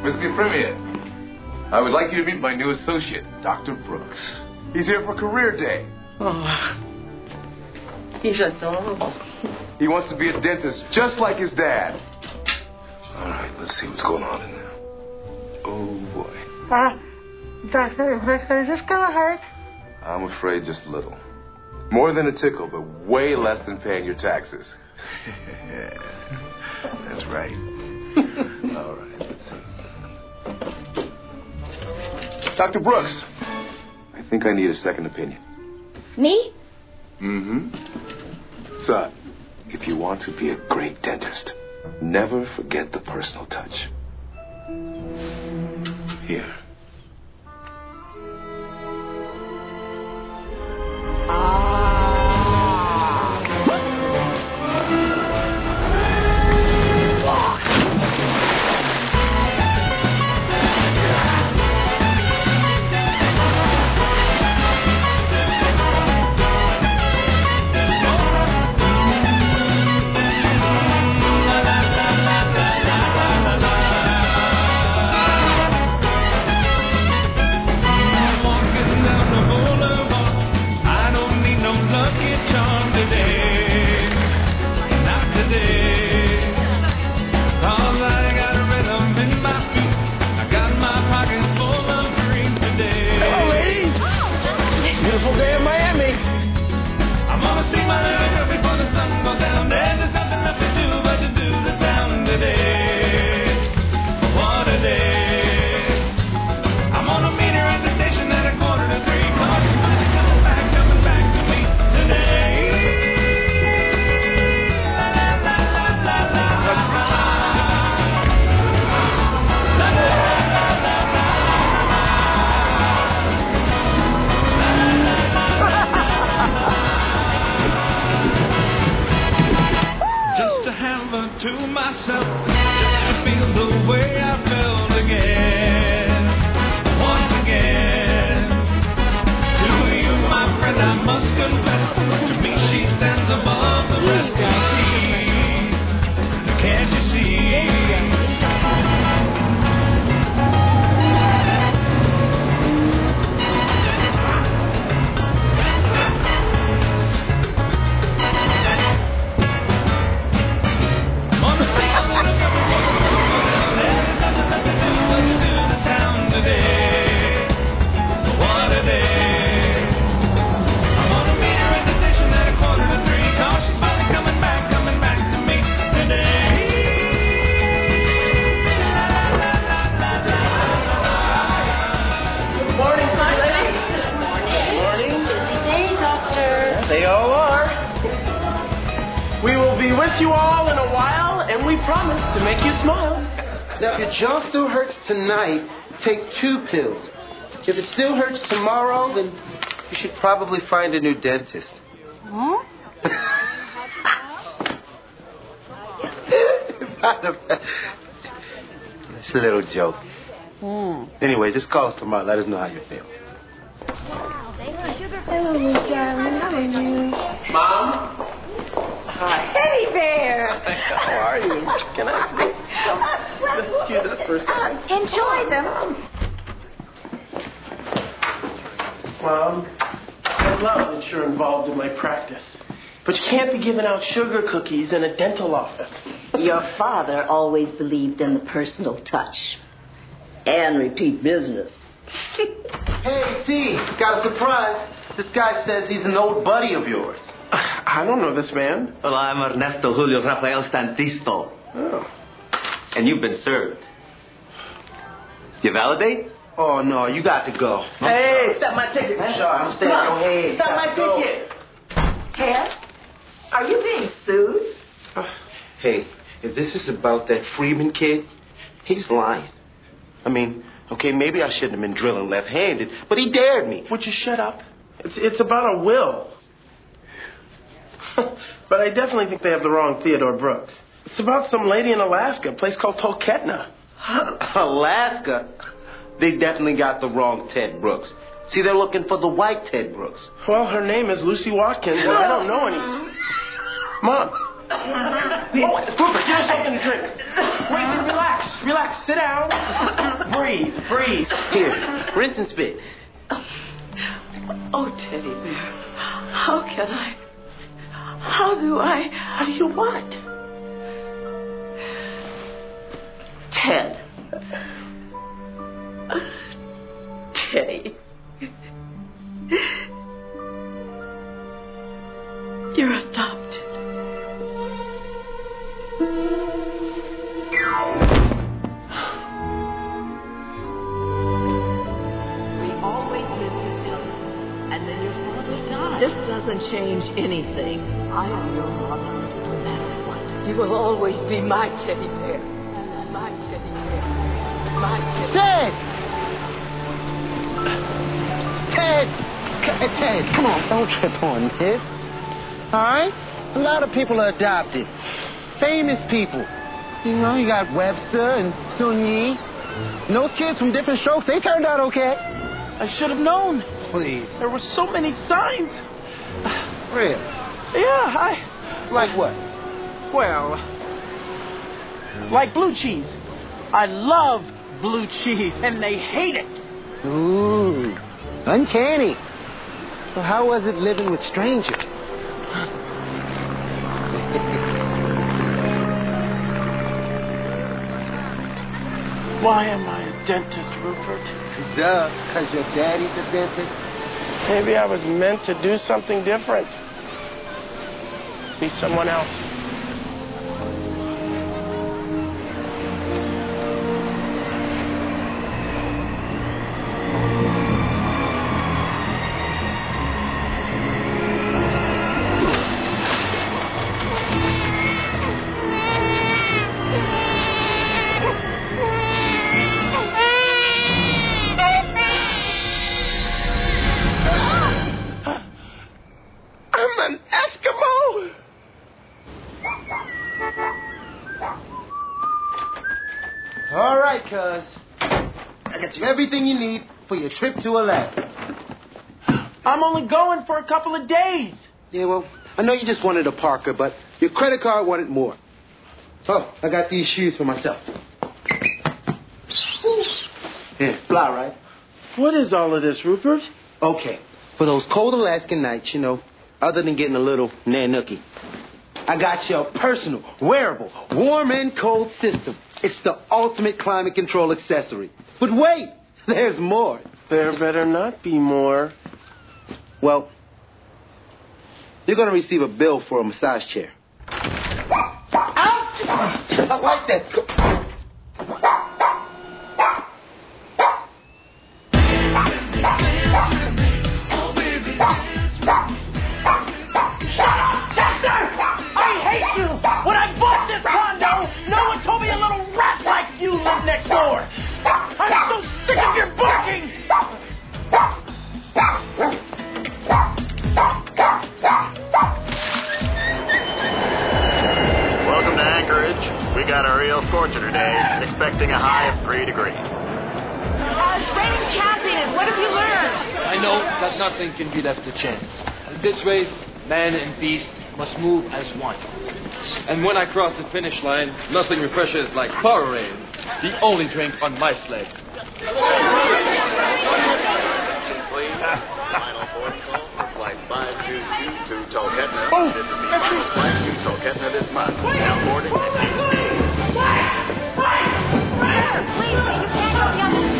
Mr. Premier, I would like you to meet my new associate, Dr. Brooks. He's here for career day. Oh, he's adorable. He wants to be a dentist just like his dad. All right, let's see what's going on in there. Oh, boy. Doctor, is this gonna hurt? I'm afraid just a little. More than a tickle, but way less than paying your taxes. That's right. All right, let's see. Dr. Brooks, I think I need a second opinion. Me? Mm-hmm. Son, if you want to be a great dentist, never forget the personal touch. Here. To myself, just to feel the way I felt again, once again. To you, my friend, I must confess, to me she stands above the rest. Can't you see? You all in a while, and we promise to make you smile. Now, if your jaw still hurts tonight, take 2 pills. If it still hurts tomorrow, then you should probably find a new dentist. Huh? It's a little joke. Anyway, just call us tomorrow. Let us know how you feel. Hello, darling. How are you? Mom? Hi. Teddy bear. How are you? Can I do this first? Enjoy them. Mom, I love that you're involved in my practice. But you can't be giving out sugar cookies in a dental office. Your father always believed in the personal touch. And repeat business. Hey, T, got a surprise. This guy says he's an old buddy of yours. I don't know this man. Well, I'm Ernesto Julio Rafael Santisto. Oh. And you've been served. You validate? Oh, no, you got to go. Hey, stop my ticket, man. Sure, I'm staying on your head. Stop my ticket. Ted, are you being sued? Hey, if this is about that Freeman kid, he's lying. I mean, okay, maybe I shouldn't have been drilling left-handed, but he dared me. Would you shut up? It's about a will. But I definitely think they have the wrong Theodore Brooks. It's about some lady in Alaska, a place called Talkeetna. Alaska? They definitely got the wrong Ted Brooks. See, they're looking for the white Ted Brooks. Well, her name is Lucy Watkins, and I don't know any. Mom. Oh, Cooper, get us something to drink. Wait, relax. Sit down. breathe, breathe. Here, rinse and spit. Oh, Teddy Bear. How can I? How do I? How do you what? Ted. Teddy. You're adopted. This doesn't change anything. I am your mother, no matter what. You will always be my teddy bear. My teddy bear. My teddy Ted! Ted, come on, don't trip on this. All right? A lot of people are adopted. Famous people. You know, you got Webster and Sun Yi. And those kids from different strokes, they turned out okay. I should have known. Please. There were so many signs. Really? Yeah, Like what? well, like blue cheese. I love blue cheese, and they hate it. Ooh, uncanny. So how was it living with strangers? Why am I a dentist, Rupert? Duh, because your daddy's a dentist. Maybe I was meant to do something different. Be someone else. I'm an Eskimo! All right, cuz. I got you everything you need for your trip to Alaska. I'm only going for a couple of days. Yeah, well, I know you just wanted a Parker, but your credit card wanted more. Oh, I got these shoes for myself. Here, fly, right? What is all of this, Rupert? Okay, for those cold Alaskan nights, you know, other than getting a little nanookie, I got you a personal, wearable, warm and cold system. It's the ultimate climate control accessory. But wait, there's more. There better not be more. Well, you're going to receive a bill for a massage chair. Ouch! I like that. I hate you! When I bought this condo, no one told me a little rat like you lived next door! I'm so sick of your barking! Welcome to Anchorage. We got a real scorcher today, expecting a high of 3 degrees. It's raining cats. What have you learned? I know that nothing can be left to chance. This race, man and beast must move as one. And when I cross the finish line, nothing refreshes like Powerade, the only drink on my sled. Please, final board call for flight 522 to Talkeetna. Oh, This is the final flight to Talkeetna this month. Now boarding at 8 Wait, you can't go the other.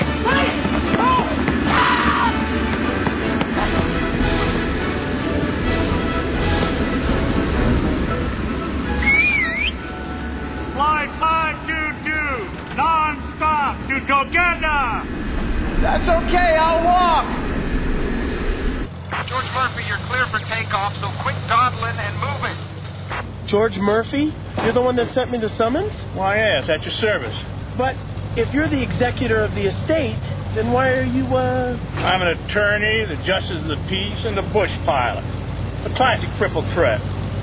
Flight 522, non-stop to Talkeetna. That's okay, I'll walk. George Murphy, you're clear for takeoff, so quit dawdling and move it. George Murphy? You're the one that sent me the summons? Why, yes, at your service. But if you're the executor of the estate, then why are you, I'm an attorney, the justice of the peace, and the bush pilot. A classic crippled threat.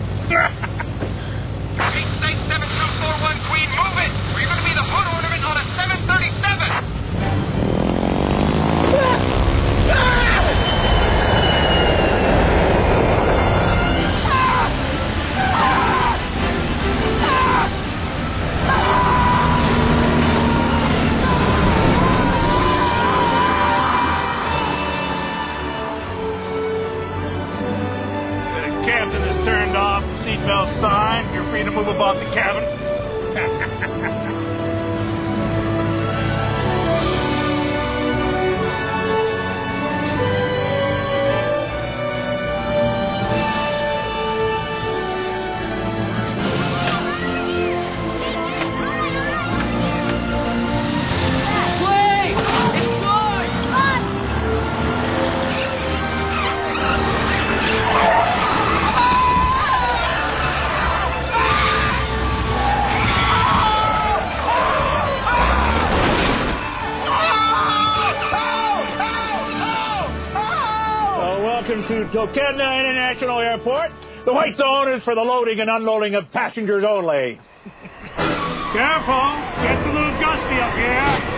867-241 Queen, move it! Or you're going to be the hood ornament on a 737. Toketna International Airport. The white zone is for the loading and unloading of passengers only. Careful. Gets a little gusty up here.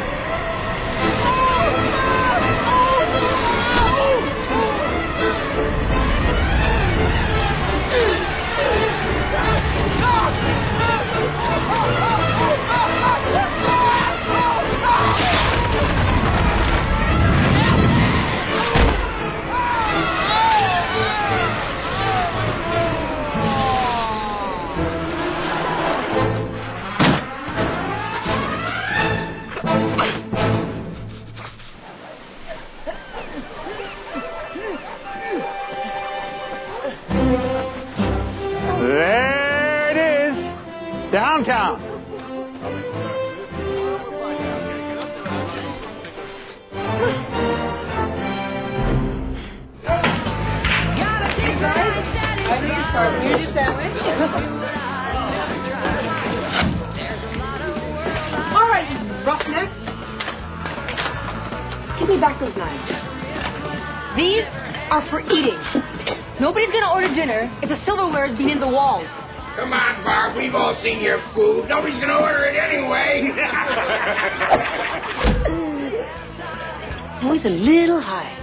There it is, downtown. Your sandwich. All right, you roughneck. Give me back those knives. These are for eating. Nobody's gonna order dinner if the silverware's been in the walls. Come on, Barb. We've all seen your food. Nobody's gonna order it anyway. Always a little high.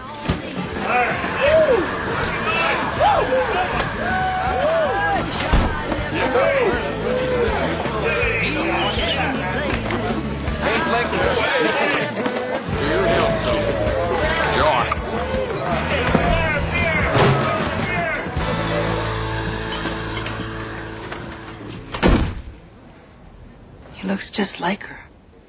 He looks just like her.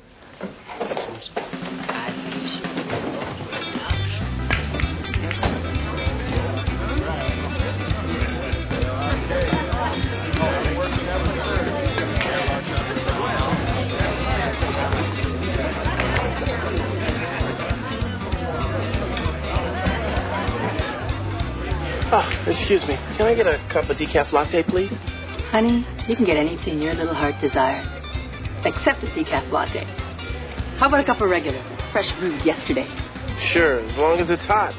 Oh, excuse me. Can I get a cup of decaf latte, please? Honey, you can get anything your little heart desires. Except a decaf latte. How about a cup of regular, fresh brewed yesterday? Sure, as long as it's hot.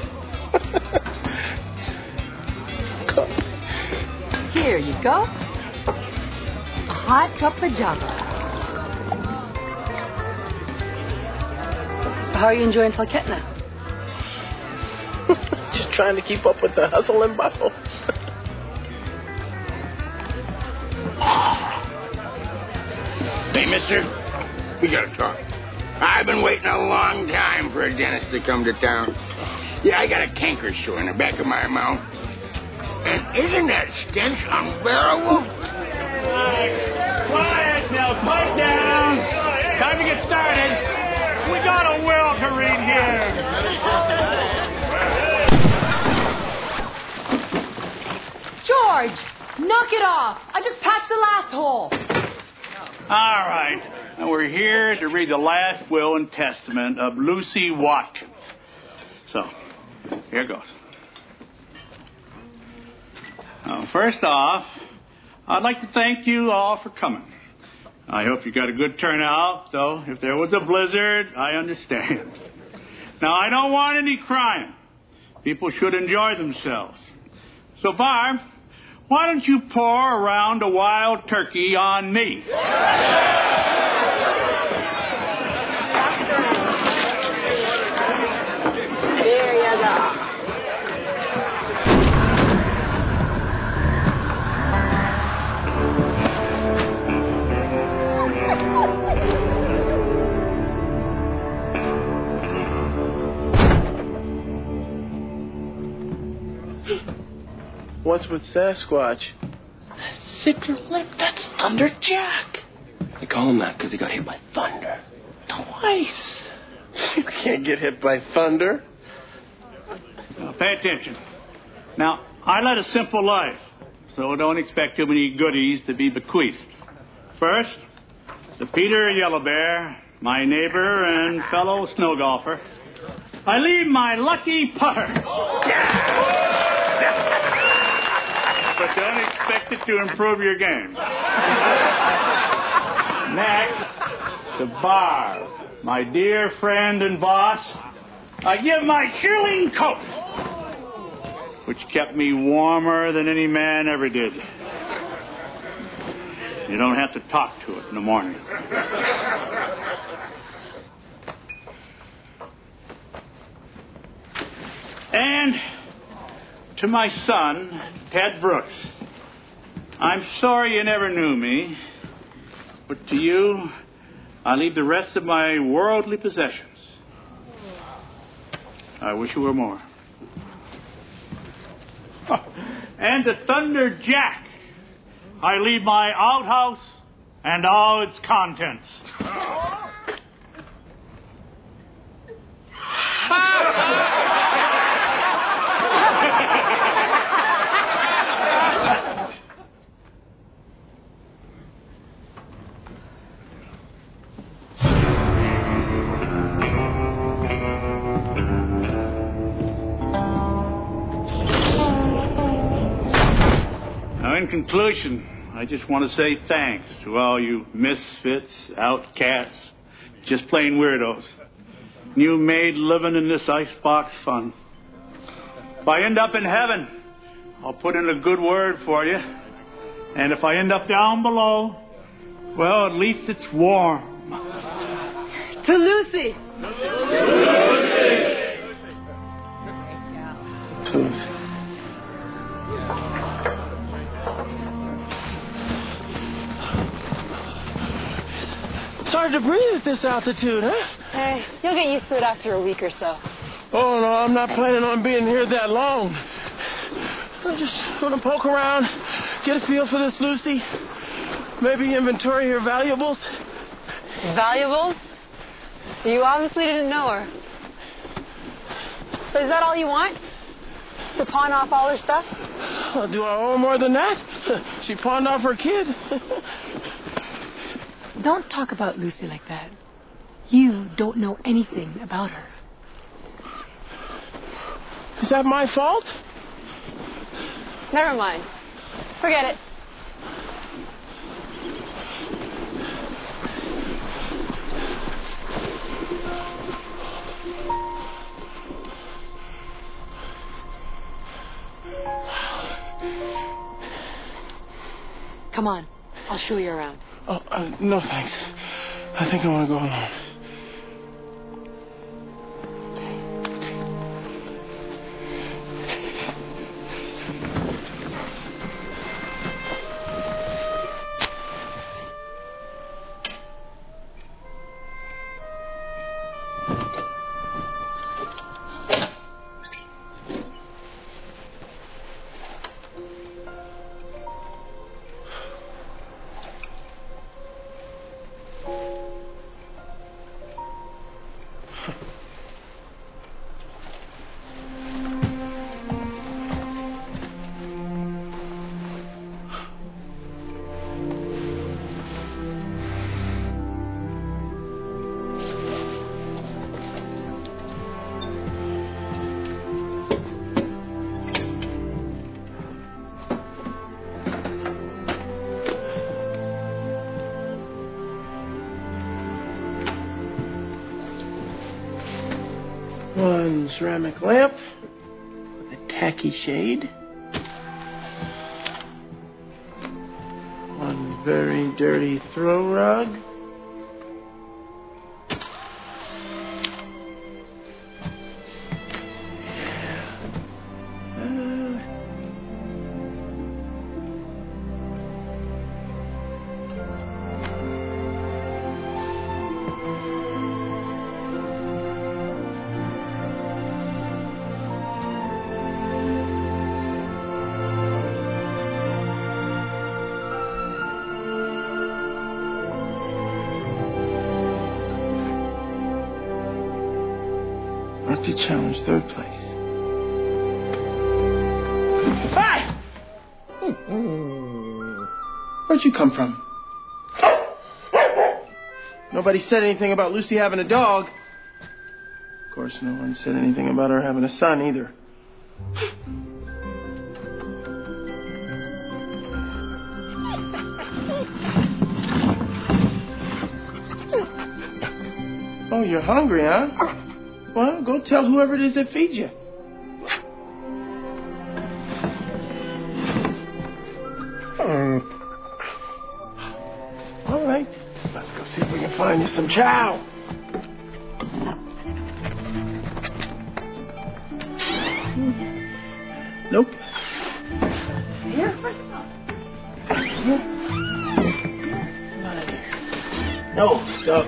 Here you go. A hot cup of java. So how are you enjoying Toketna? Just trying to keep up with the hustle and bustle. Hey, mister, we gotta talk. I've been waiting a long time for a dentist to come to town. Yeah, I got a canker sore in the back of my mouth. And isn't that stench unbearable? Quiet now, pipe down. Time to get started. We got a will to read here. George, knock it off. I just patched the last hole. All right. Now we're here to read the last will and testament of Lucy Watkins. So, here goes. First off, I'd like to thank you all for coming. I hope you got a good turnout, though if there was a blizzard, I understand. Now, I don't want any crying. People should enjoy themselves. So, Barb, why don't you pour around a wild turkey on me? There you go. What's with Sasquatch? Zippy lip, that's Thunder Jack. They call him that because he got hit by thunder. Twice. You can't get hit by thunder. Now, pay attention. Now, I led a simple life, so don't expect too many goodies to be bequeathed. First, to Peter Yellowbear, my neighbor and fellow snow golfer, I leave my lucky putter. But don't expect it to improve your game. Next, to Barb, my dear friend and boss, I give my shearling coat, which kept me warmer than any man ever did. You don't have to talk to it in the morning. And to my son, Ted Brooks, I'm sorry you never knew me, but to you, I leave the rest of my worldly possessions. I wish you were more. And to Thunder Jack, I leave my outhouse and all its contents. In conclusion, I just want to say thanks to all you misfits, outcasts, just plain weirdos. You made living in this icebox fun. If I end up in heaven, I'll put in a good word for you. And if I end up down below, well, at least it's warm. To Lucy! To Lucy. It's hard to breathe at this altitude, huh? Hey, you'll get used to it after a week or so. Oh, no, I'm not planning on being here that long. I'm just going to poke around, get a feel for this Lucy. Maybe inventory her valuables. Valuables? You obviously didn't know her. So is that all you want? Just to pawn off all her stuff? Well, do I owe her more than that? She pawned off her kid. Don't talk about Lucy like that. You don't know anything about her. Is that my fault? Never mind. Forget it. Come on. I'll show you around. Oh, no thanks. I think I want to go alone. One ceramic lamp with a tacky shade. One very dirty throw rug. To challenge third place. Hey! Where'd you come from? Nobody said anything about Lucy having a dog. Of course, no one said anything about her having a son either. Oh, you're hungry, huh? Well, go tell whoever it is that feeds you. See if we can find you some chow. Nope. Here? No, go.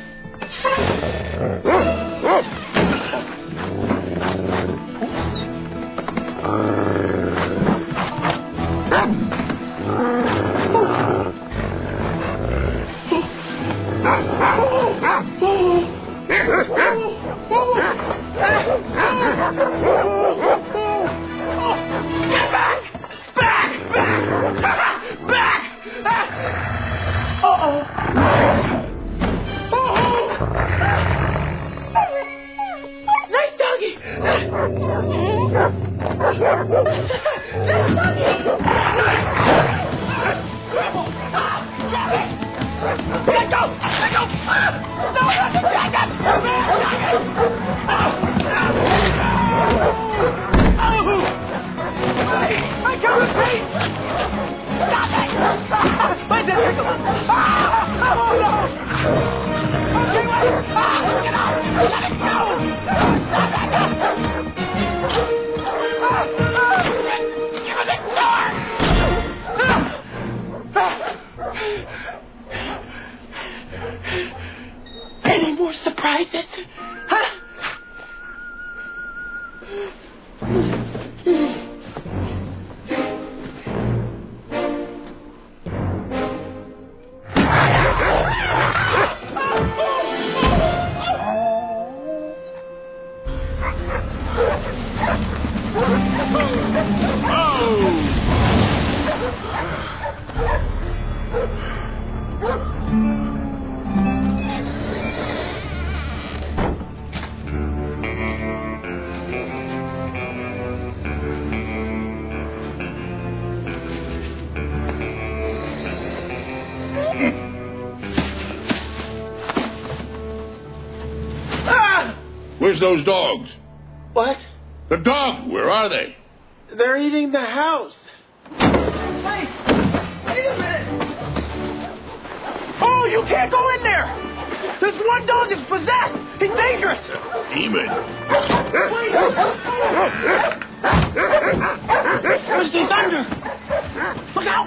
Any more surprises? Huh? Where's those dogs? What? The dogs, where are they? They're eating the house. Hey, wait a minute. Oh, you can't go in there. This one dog is possessed. He's dangerous. Demon. Where's the thunder? Look out.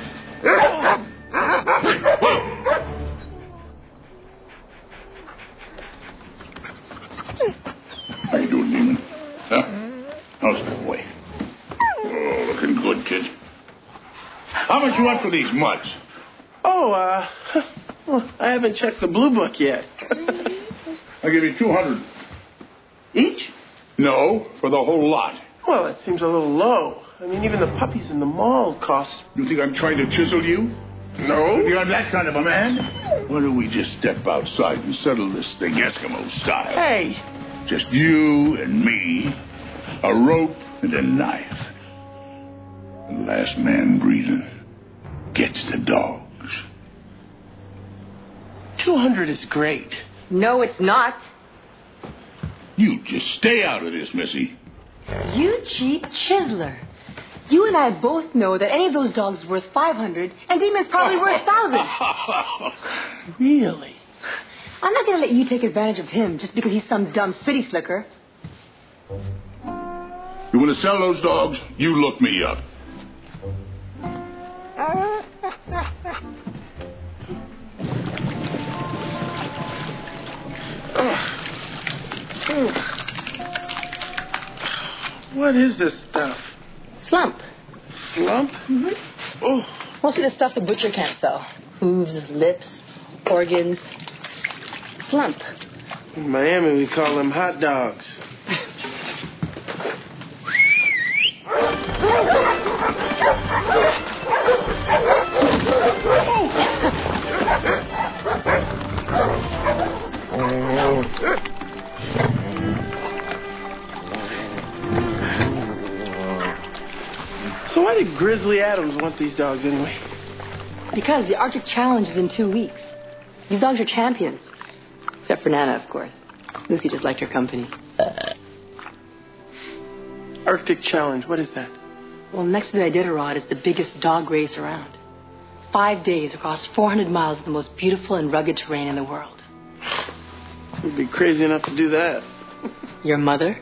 How you doing, Demon? Huh? How's that boy? Oh, looking good, kid. How much you want for these mutts? Oh, well, I haven't checked the blue book yet. I'll give you 200. Each? No, for the whole lot. Well, that seems a little low. I mean, even the puppies in the mall cost... You think I'm trying to chisel you? No. You think I'm that kind of a man? Why don't we just step outside and settle this thing Eskimo style? Hey! Just you and me, a rope and a knife. The last man breathing gets the dogs. 200 is great. No, it's not. You just stay out of this, Missy. You cheap chiseler. You and I both know that any of those dogs is worth 500, and Demon's probably worth 1,000. Really? I'm not going to let you take advantage of him just because he's some dumb city slicker. You want to sell those dogs? You look me up. What is this stuff? Slump. Slump? Mm-hmm. Oh. Mostly the stuff the butcher can't sell. Hooves, lips, organs. Slump. In Miami, we call them hot dogs. So why did Grizzly Adams want these dogs anyway? Because the Arctic Challenge is in 2 weeks. These dogs are champions. Except for Nana, of course. Lucy just liked her company. Arctic Challenge, what is that? Well, next to the Iditarod is the biggest dog race around. 5 days across 400 miles of the most beautiful and rugged terrain in the world. You'd be crazy enough to do that. Your mother?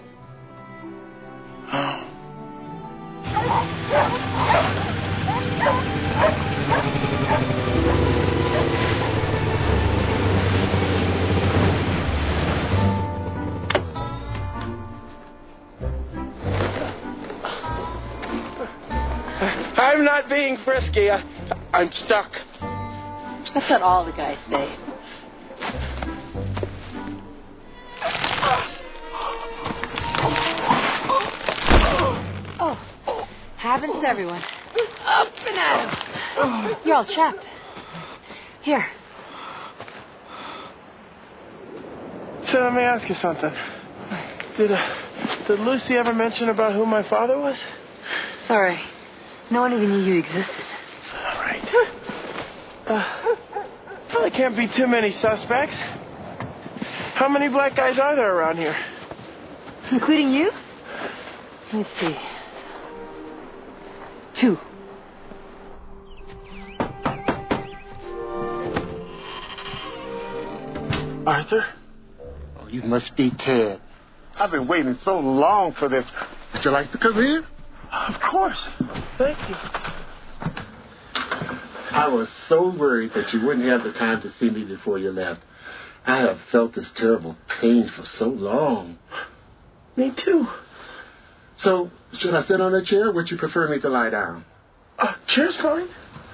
Oh. I'm not being frisky. I'm stuck. That's what all the guys say. Oh, happens to everyone. Up and at him. You're all chapped. Here. So let me ask you something. Did Lucy ever mention about who my father was? Sorry. No one even knew you existed. All right. Well, there can't be too many suspects. How many black guys are there around here? Including you? Let's see. 2. Arthur? Oh, you must be Ted. I've been waiting so long for this. Would you like to come in? Of course. Thank you. I was so worried that you wouldn't have the time to see me before you left. I have felt this terrible pain for so long. Me too. So, should I sit on a chair or would you prefer me to lie down? Chair's fine.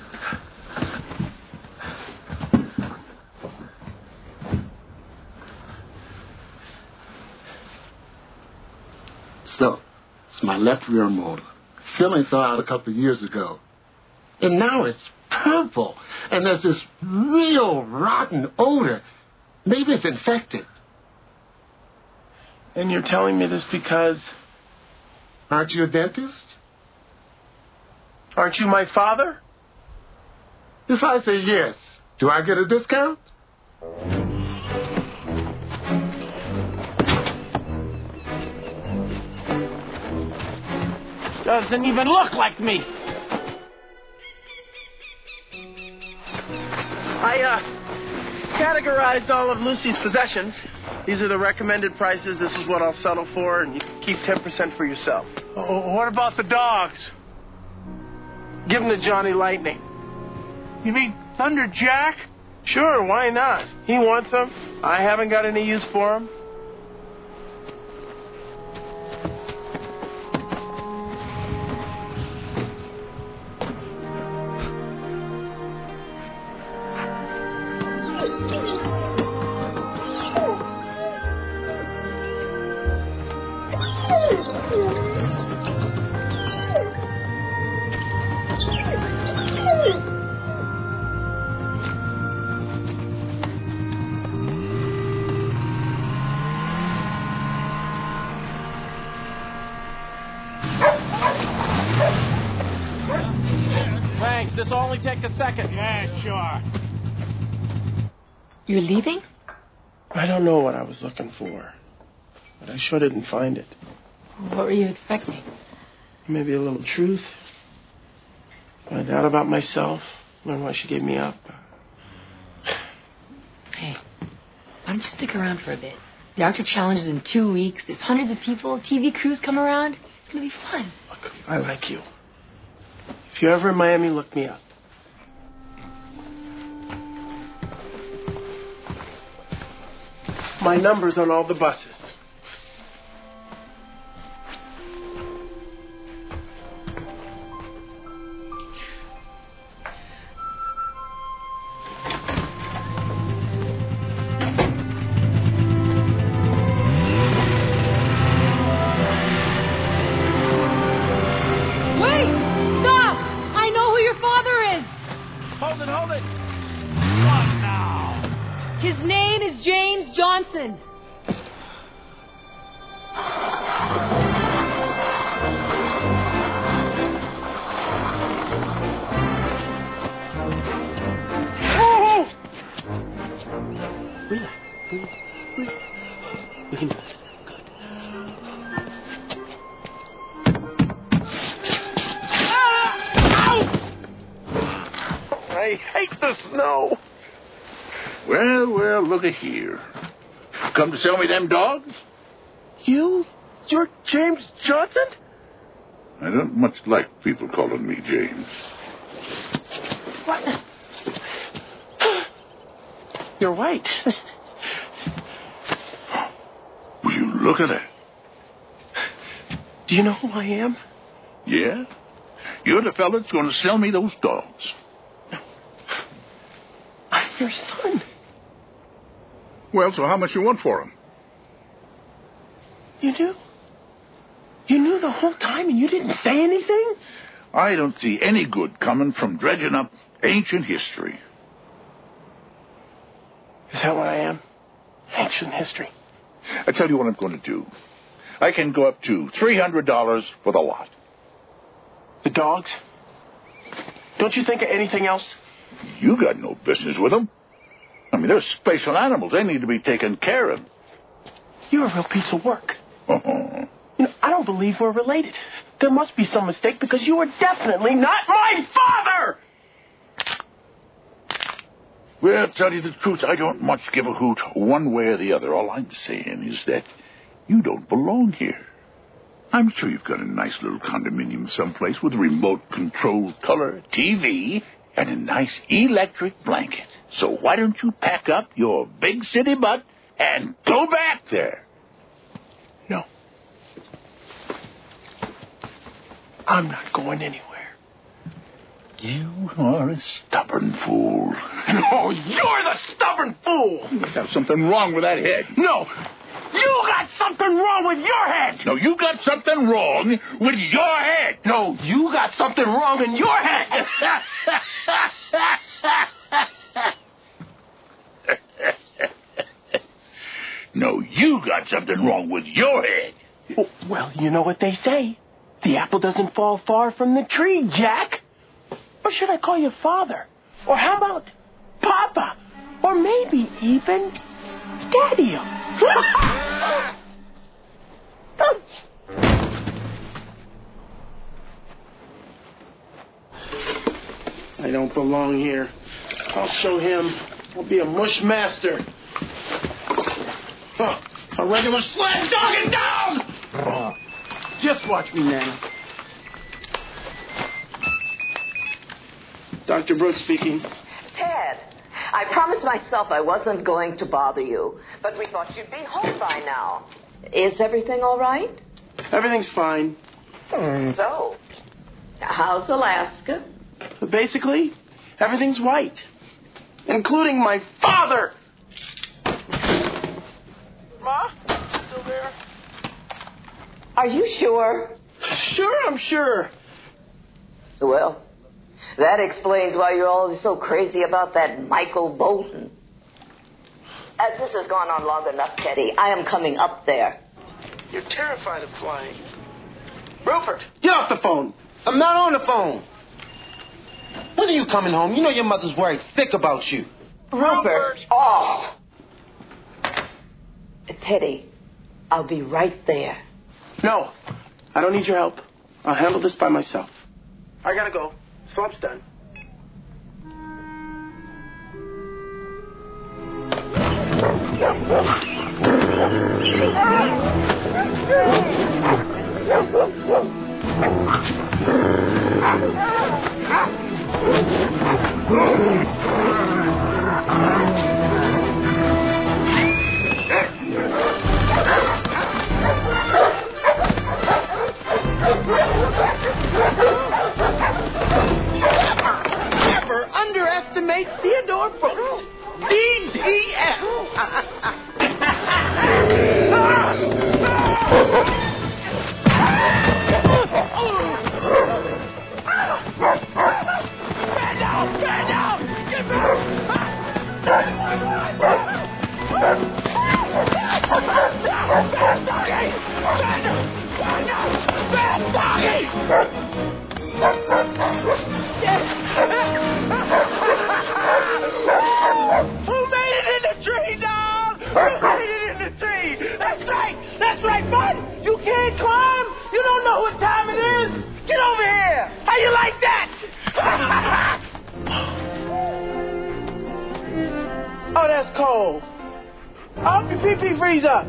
So, it's my left rear motor. Filling fell out a couple of years ago. And now it's purple. And there's this real rotten odor. Maybe it's infected. And you're telling me this because... Aren't you a dentist? Aren't you my father? If I say yes, do I get a discount? Doesn't even look like me. I categorized all of Lucy's possessions. These are the recommended prices. This is what I'll settle for, and you can keep 10% for yourself. Oh, what about the dogs? Give them to Johnny Lightning. You mean Thunder Jack? Sure, why not? He wants them. I haven't got any use for them. Thanks. This'll only take a second. Yeah, sure. You're leaving? I don't know what I was looking for, but I sure didn't find it. What were you expecting? Maybe a little truth. Find out about myself. Learn why she gave me up. Hey, why don't you stick around for a bit? The Arctic Challenge is in 2 weeks. There's hundreds of people. TV crews come around. It's going to be fun. Look, I like you. If you're ever in Miami, look me up. My number's on all the buses. Hold it. What now? His name is James Johnson. Oh! Relax. We can do this. I hate the snow. Well, look at here. Come to sell me them dogs? You're James Johnson? I don't much like people calling me James. What? You're white. Will you look at that? Do you know who I am? Yeah? You're the fella that's going to sell me those dogs. I'm your son. Well, so how much you want for them? You knew? You knew the whole time and you didn't say anything? I don't see any good coming from dredging up ancient history. Is that what I am? Ancient history. I tell you what I'm going to do. I can go up to $300 for the lot. The dogs? Don't you think of anything else? You got no business with them. I mean, they're special animals. They need to be taken care of. You're a real piece of work. Uh-huh. I don't believe we're related. There must be some mistake because you are definitely not my father! Well, tell you the truth, I don't much give a hoot one way or the other. All I'm saying is that you don't belong here. I'm sure you've got a nice little condominium someplace with a remote-controlled color TV and a nice electric blanket. So why don't you pack up your big city butt and go back there? No. I'm not going anywhere. You are a stubborn fool. No, you're the stubborn fool! You have something wrong with that head. No! You got something wrong with your head! No, you got something wrong with your head! No, you got something wrong in your head! No, you got something wrong with your head. Well, you know what they say. The apple doesn't fall far from the tree, Jack. Or should I call you Father? Or how about Papa? Or maybe even Daddy? I don't belong here. I'll show him. I'll be a mush master. Oh, a regular sled dogging dog! Oh, just watch me now. Dr. Brooks speaking. Ted, I promised myself I wasn't going to bother you, but we thought you'd be home by now. Is everything all right? Everything's fine. So, how's Alaska? Basically, everything's white. Including my father! Ma? Still there? Are you sure? Sure, I'm sure. Well, that explains why you're all so crazy about that Michael Bolton. This has gone on long enough, Teddy. I am coming up there. You're terrified of flying. Rupert, get off the phone. I'm not on the phone. When are you coming home? You know your mother's worried sick about you. Rupert, off! Teddy, I'll be right there. No, I don't need your help. I'll handle this by myself. I gotta go. Swamp's done. Never underestimate Theodore Brooks. DDF. Stand down! Stand down! Get Who made it in the tree, dog? Who made it in the tree? That's right! That's right, bud! You can't climb! You don't know what time it is! Get over here! How you like that? cold. I hope your pee-pee freeze up.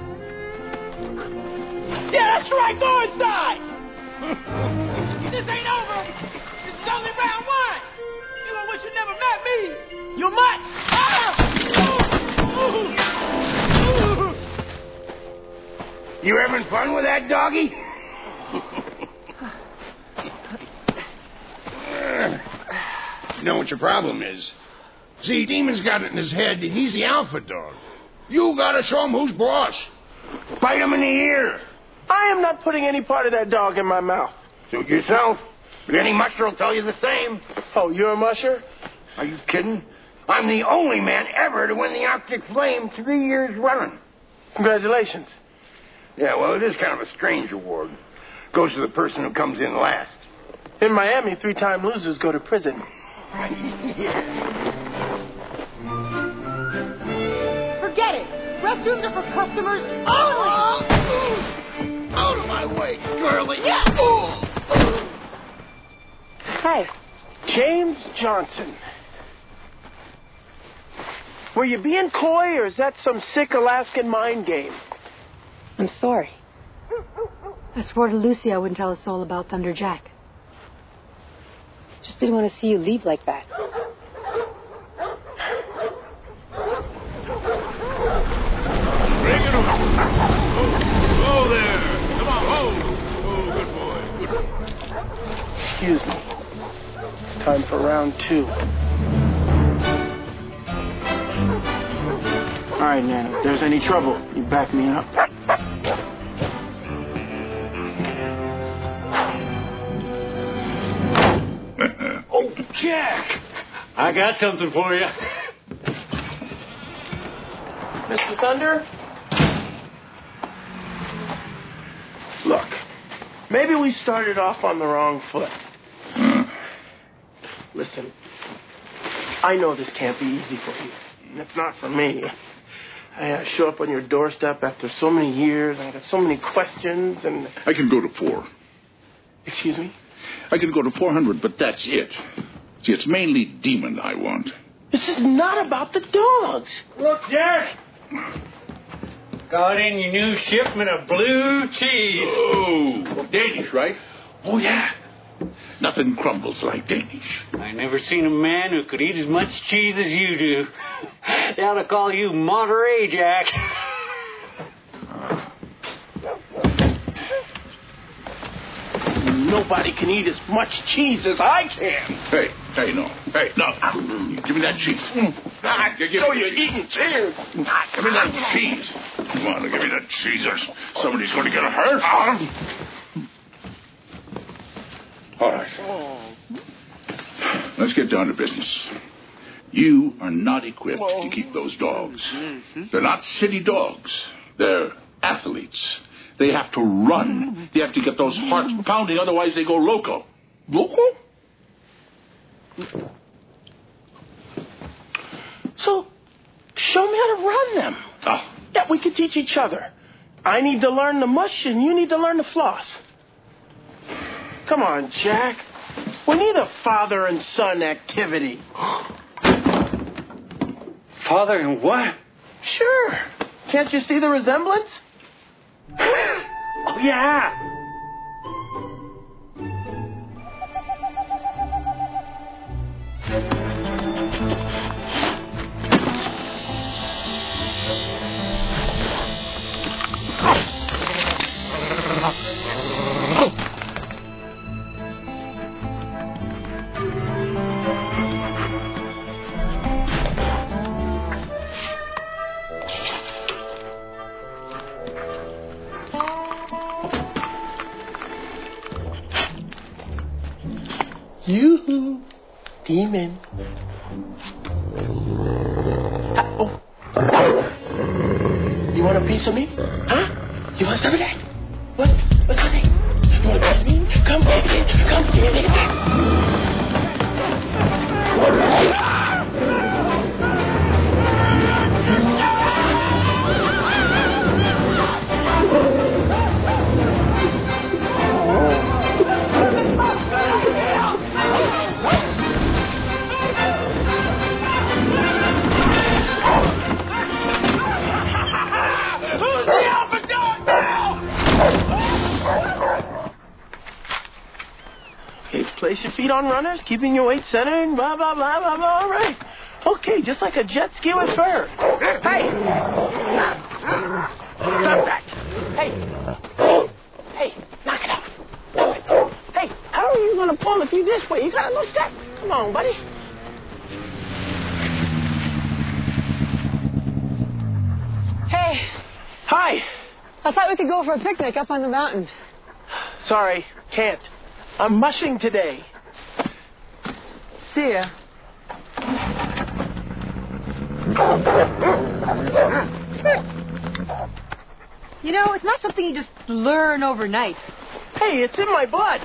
Yeah, that's right. Go inside. This ain't over. This is only round one. You gonna wish you never met me. You might. You having fun with that doggy? You know what your problem is? See, Demon's got it in his head that he's the alpha dog. You gotta show him who's boss. Bite him in the ear. I am not putting any part of that dog in my mouth. Suit yourself. But any musher will tell you the same. Oh, you're a musher? Are you kidding? I'm the only man ever to win the Arctic Flame 3 years running. Congratulations. Yeah, well, it is kind of a strange award. Goes to the person who comes in last. In Miami, 3-time losers go to prison. Forget it. Restrooms are for customers only. Out of my way, girlie. Yeah. Hey, James Johnson. Were you being coy, or is that some sick Alaskan mind game? I'm sorry. I swore to Lucy I wouldn't tell a soul about Thunder Jack. Just didn't want to see you leave like that. Bring it on. Oh, there. Come on, oh, good boy, good boy. Excuse me. It's time for round 2. All right, Nana, if there's any trouble, you back me up. Oh, Jack! I got something for you. Mr. Thunder? Look, maybe we started off on the wrong foot. Listen, I know this can't be easy for you. It's not for me. I show up on your doorstep after so many years, and I got so many questions, and... I can go to 4. Excuse me? I can go to 400, but that's it. See, it's mainly Demon I want. This is not about the dogs. Look, Jack! Got in your new shipment of blue cheese. Oh, Danish, right? Oh, yeah. Nothing crumbles like Danish. I never seen a man who could eat as much cheese as you do. They ought to call you Monterey Jack. Nobody can eat as much cheese as I can. Hey, no. Give me that cheese. So you're eating cheese. Give me that cheese. Come on, give me that cheese or somebody's going to get hurt. All right. Let's get down to business. You are not equipped to keep those dogs. They're not city dogs. They're athletes. They have to run. They have to get those hearts pounding, otherwise they go loco. Loco? So, show me how to run them. Yeah, we can teach each other. I need to learn the mush, and you need to learn the floss. Come on, Jack. We need a father and son activity. Father and what? Sure. Can't you see the resemblance? Oh, yeah. You, Demon. You want a piece of me? Huh? You want some of that? What's the name? You want a piece of me? Come get it. Come get it. Place your feet on runners, keeping your weight centered, blah, blah, blah, blah, blah. All right. Okay, just like a jet ski with fur. Hey! Stop that! Hey! Hey, knock it off. Stop it. Hey, how are you going to pull if you this way? You got no step. Come on, buddy. Hey. Hi. I thought we could go for a picnic up on the mountain. Sorry, can't. I'm mushing today. See ya. You know, it's not something you just learn overnight. Hey, it's in my blood.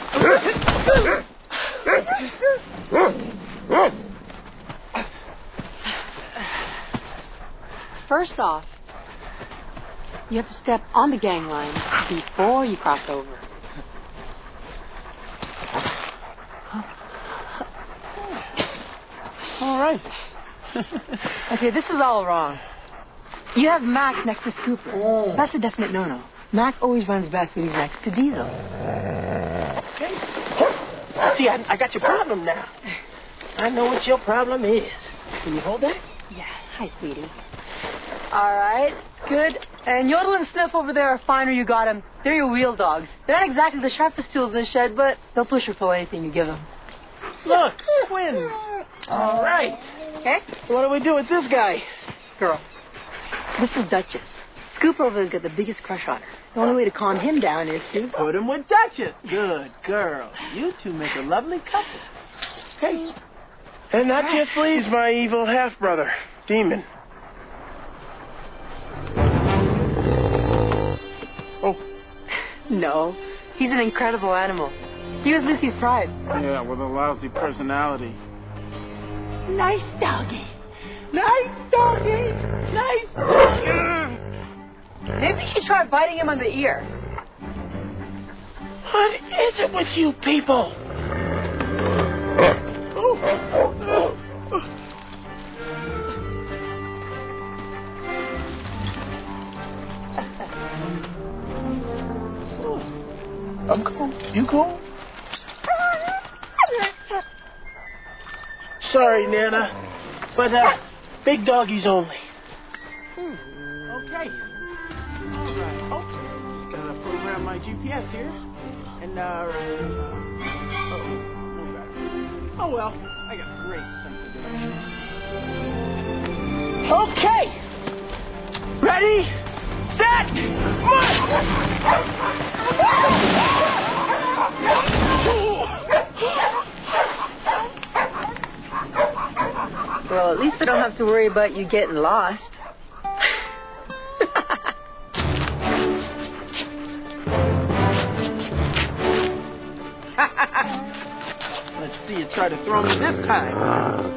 First off, you have to step on the gang line before you cross over. All right. Okay, this is all wrong. You have Mac next to Scooper. That's a definite no-no. Mac always runs best when he's next to Diesel. Okay. See, I got your problem now. I know what your problem is. Can you hold that? Yeah. Hi, sweetie. All right. Good. And Yodel and Sniff over there are fine where you got them. They're your wheel dogs. They're not exactly the sharpest tools in the shed, but they'll push or pull anything you give them. Look, twins. All right. Okay. What do we do with this guy? Girl. This is Duchess. Scoop over has got the biggest crush on her. The only way to calm him down is to put him with Duchess. Good girl. You two make a lovely couple. Hey. And that just leaves my evil half-brother, Demon. Oh. No. He's an incredible animal. He was Lucy's pride. Yeah, with a lousy personality. Nice doggy. Nice doggy. Nice doggy. Maybe you should try biting him on the ear. What is it with you people? I'm cool. You cool? Sorry, Nana, but big doggies only. Okay. All right. Okay. Just gotta program my GPS here, and oh well, I got a great sense of direction. Okay. Ready, set, Well, at least I don't have to worry about you getting lost. Let's see you try to throw me this time.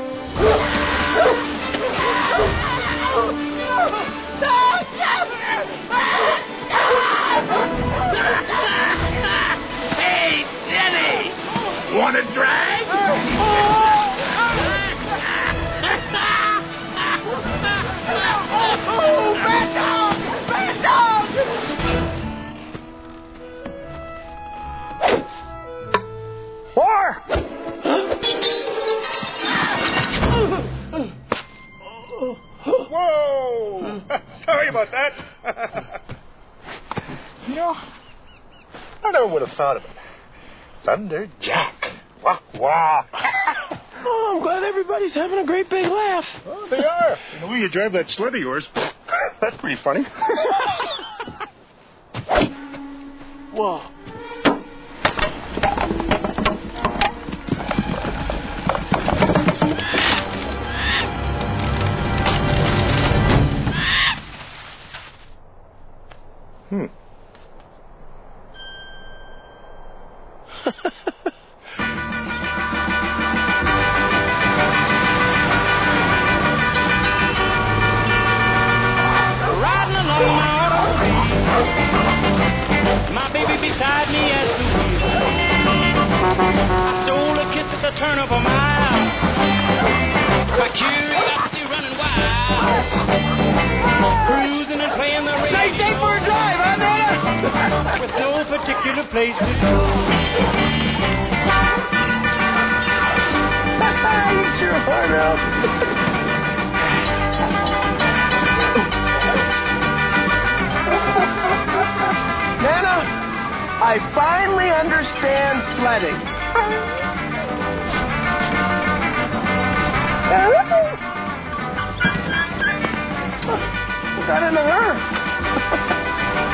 Hey, Denny! Want a drag? Oh, bad dog! Bad dog! Four! Whoa! Sorry about that. You know, I never would have thought of it. Thunder Jack. Wah, wah. Oh, I'm glad everybody's having a great big laugh. Oh, they are. And the way you drive that sled of yours, that's pretty funny. Whoa. Riding along my automobile, my baby beside me as we wheel. I stole a kiss at the turn of a mile, my curiosity running wild, cruising and playing the radio. Nice day for a drive, huh, Nana? With no particular place to go. around. Nana, I finally understand sledding. Got into her.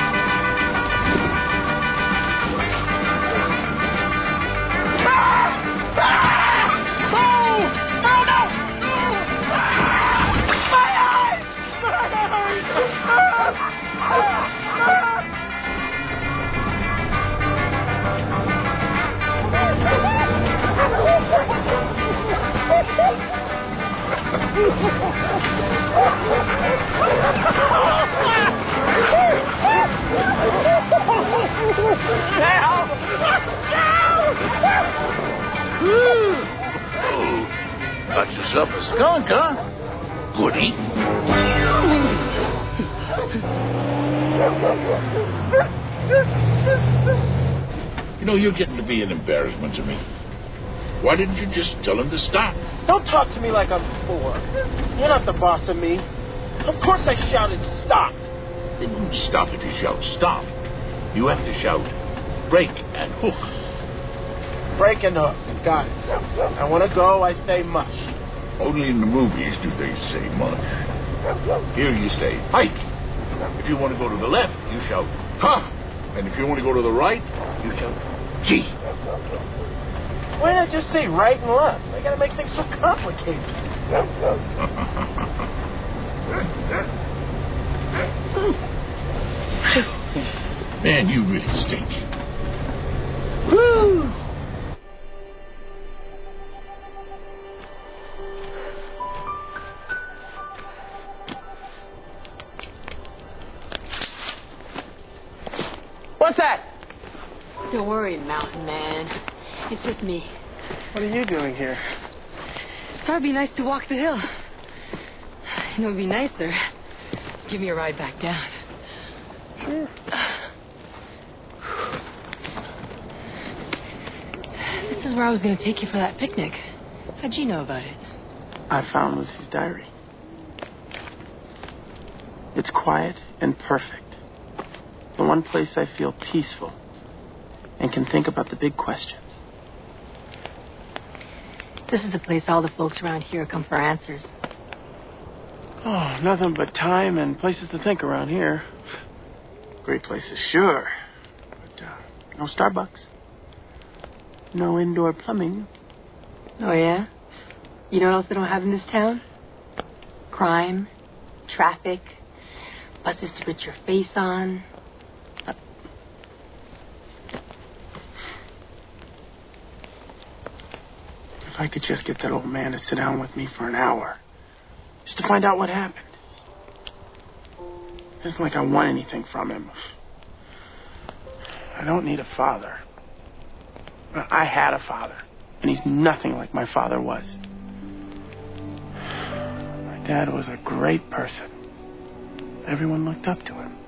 Got yourself a skunk, huh? Good eating. You know, you're getting to be an embarrassment to me. Why didn't you just tell him to stop? Don't talk to me like I'm 4. You're not the boss of me. Of course I shouted stop. It won't stop if you shout stop. You have to shout break and hook. Break and hook. Got it. I want to go, I say mush. Only in the movies do they say much. Here you say hike. If you want to go to the left, you shout ha. And if you want to go to the right, you shout gee. Why not just say right and left? I gotta make things so complicated. Man, you really stink. Woo! What's that? Don't worry, Mountain Man. It's just me. What are you doing here? Thought it'd be nice to walk the hill. You know, it'd be nicer. Give me a ride back down. Sure. This is where I was going to take you for that picnic. How'd you know about it? I found Lucy's diary. It's quiet and perfect. The one place I feel peaceful and can think about the big questions. This is the place all the folks around here come for answers. Oh, nothing but time and places to think around here. Great places, sure. But no Starbucks. No indoor plumbing. Oh, yeah? You know what else they don't have in this town? Crime, traffic, buses to put your face on. If I could just get that old man to sit down with me for an hour. Just to find out what happened. It isn't like I want anything from him. I don't need a father. I had a father. And he's nothing like my father was. My dad was a great person. Everyone looked up to him.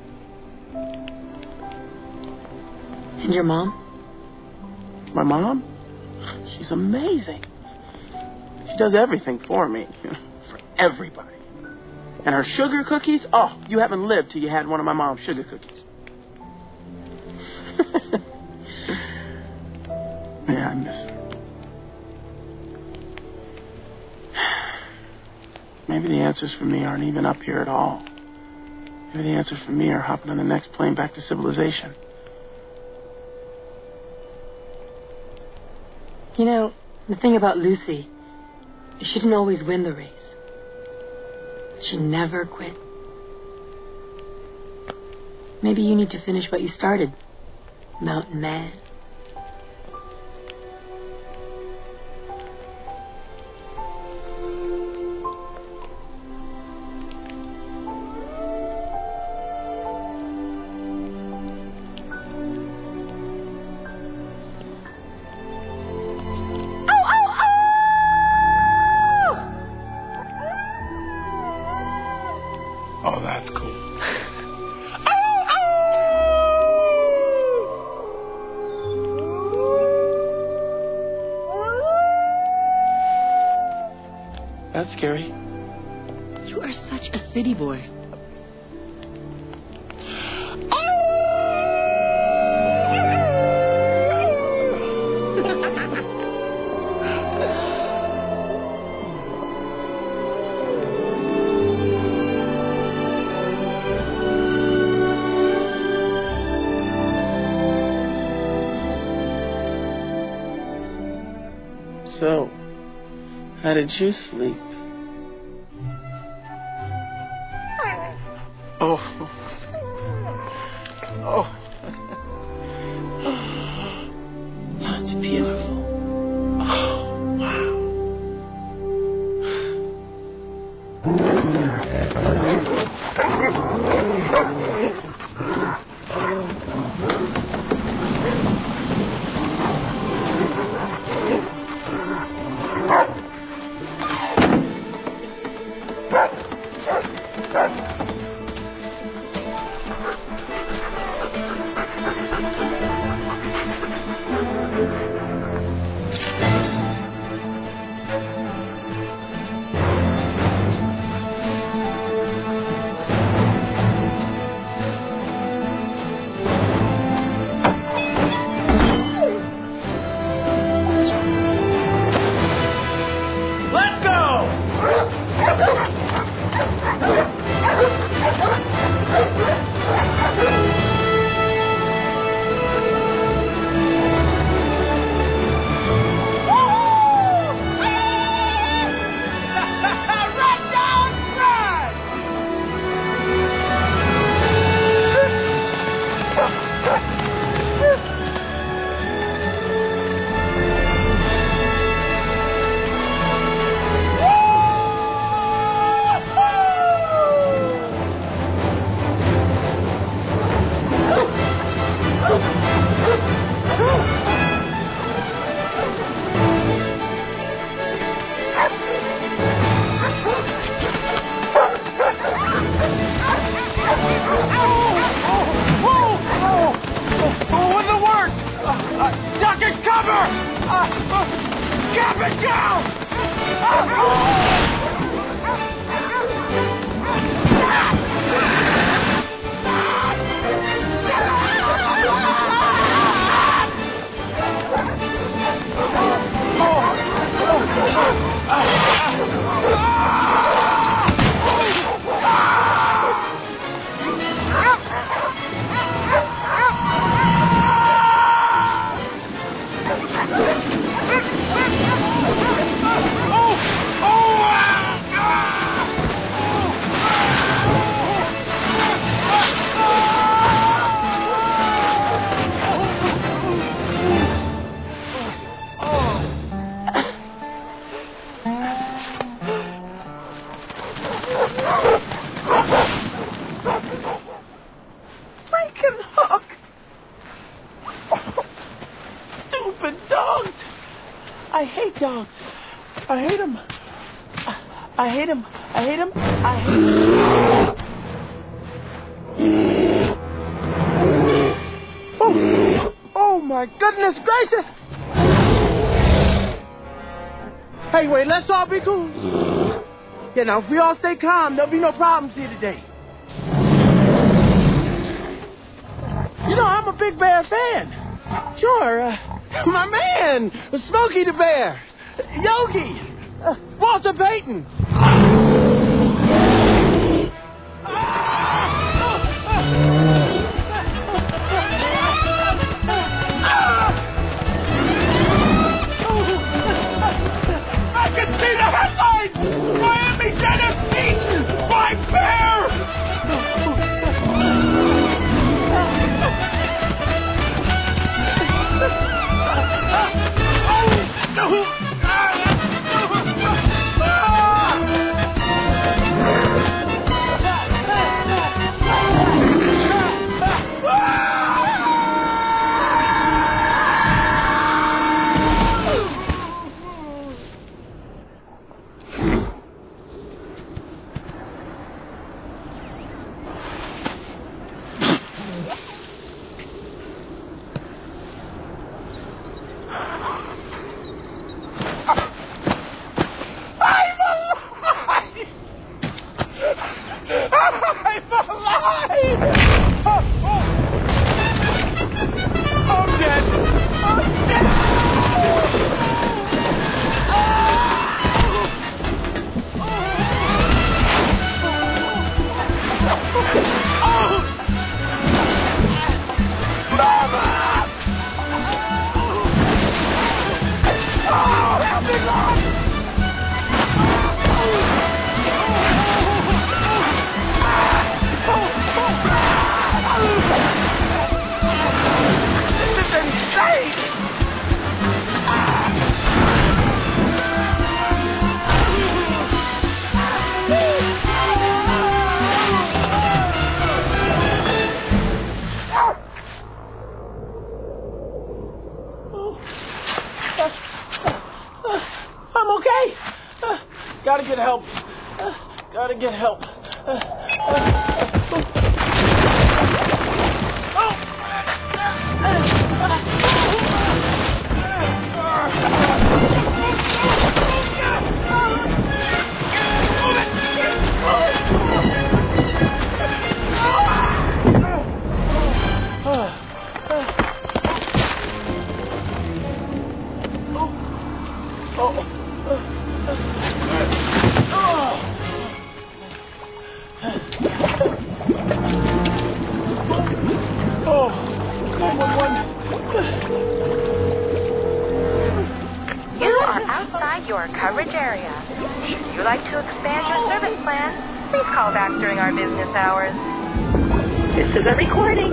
And your mom? My mom? She's amazing. She does everything for me. For everybody. And her sugar cookies? Oh, you haven't lived till you had one of my mom's sugar cookies. Yeah, I miss her. Maybe the answers for me aren't even up here at all. Maybe the answers for me are hopping on the next plane back to civilization. You know, the thing about Lucy is she didn't always win the race. She never quit. Maybe you need to finish what you started, Mountain Man. Oh, that's cool. not scary. You are such a city boy. So, how did you sleep? Oh. Oh. That's beautiful. Oh, wow. I hate dogs. I hate them. I hate them. I hate them. I hate them. Oh, my goodness gracious. Hey, wait, let's all be cool. You know, if we all stay calm, there'll be no problems here today. You know, I'm a big Bear fan. Sure, my man, Smokey the Bear, Yogi, Walter Payton. I can see the headlines! Miami Dennis beaten by Bear! I'm alive! I'm dead! I'm dead! Mama! Oh, help me, Lord! This is insane! I'm okay. Gotta get help. Gotta get help. You are outside your coverage area. If you'd like to expand your service plan, please call back during our business hours. This is a recording.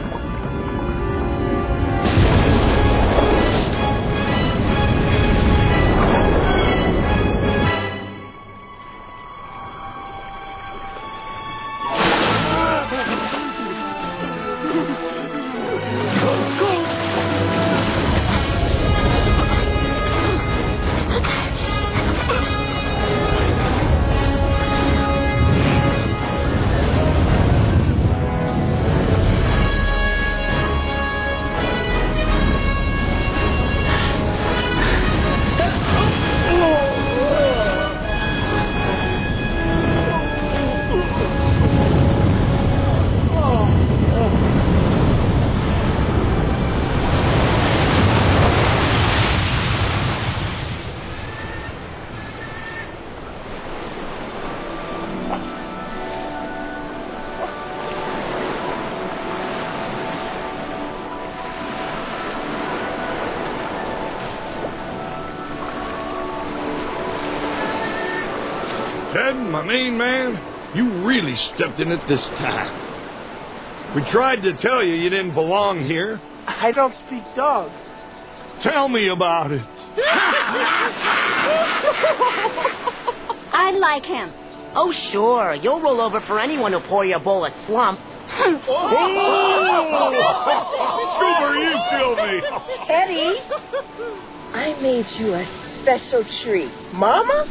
Ted, my main man, you really stepped in it this time. We tried to tell you you didn't belong here. I don't speak dog. Tell me about it. I like him. Oh, sure. You'll roll over for anyone who'll pour you a bowl of slump. Super, you killed me. Eddie, I made you a special treat. Mama?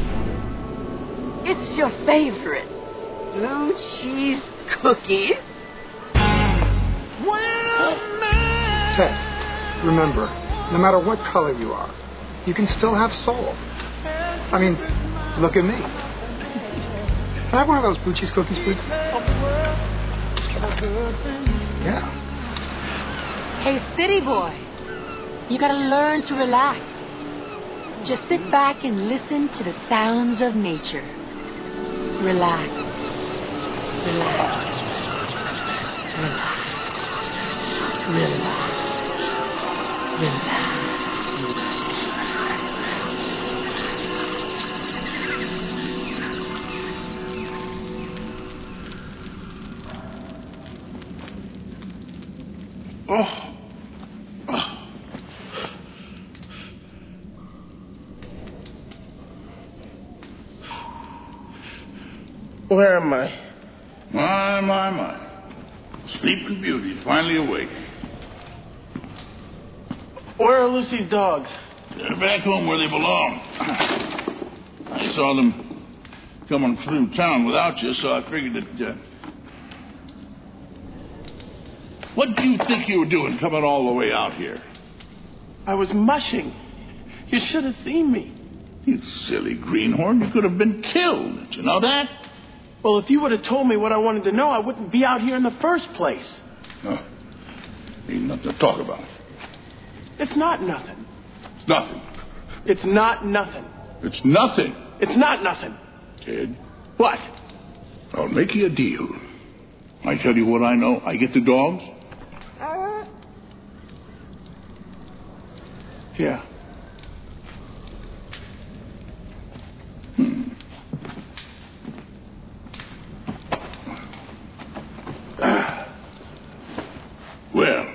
It's your favorite. Blue cheese cookies. Ted, remember, no matter what color you are, you can still have soul. I mean, look at me. Can I have one of those blue cheese cookies, please? Yeah. Hey, city boy, you gotta learn to relax. Just sit back and listen to the sounds of nature. Relax. Relax. Relax. Relax. Relax. Where am I? My. Sleeping Beauty, finally awake. Where are Lucy's dogs? They're back home where they belong. I saw them coming through town without you, so I figured that... What do you think you were doing coming all the way out here? I was mushing. You should have seen me. You silly greenhorn. You could have been killed. Did you know that? Well, if you would have told me what I wanted to know, I wouldn't be out here in the first place. No. Ain't nothing to talk about. It's not nothing. It's nothing. It's not nothing. It's nothing. It's not nothing. Ted. What? I'll make you a deal. I tell you what I know. I get the dogs. Yeah. Well,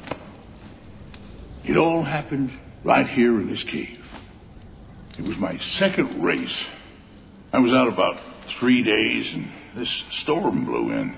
it all happened right here in this cave. It was my second race. I was out about 3 days, and this storm blew in.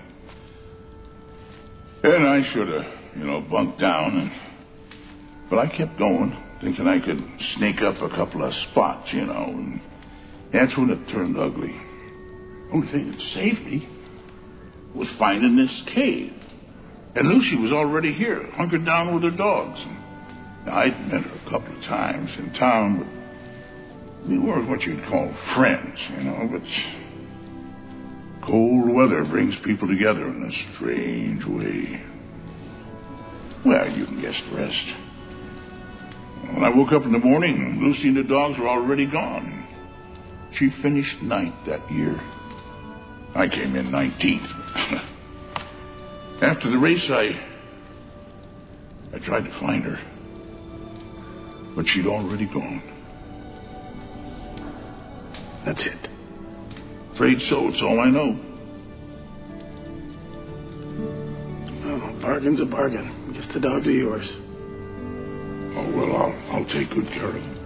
And I should have, bunked down. But I kept going, thinking I could sneak up a couple of spots, and that's when it turned ugly. The only thing that saved me was finding this cave. And Lucy was already here, hunkered down with her dogs. Now, I'd met her a couple of times in town, but we weren't what you'd call friends, but cold weather brings people together in a strange way. Well, you can guess the rest. When I woke up in the morning, Lucy and the dogs were already gone. She finished 9th that year. I came in 19th. After the race, I tried to find her, but she'd already gone. That's it. Afraid so. It's all I know. Oh, bargain's a bargain. Guess the dogs are yours. Oh, well, I'll take good care of them.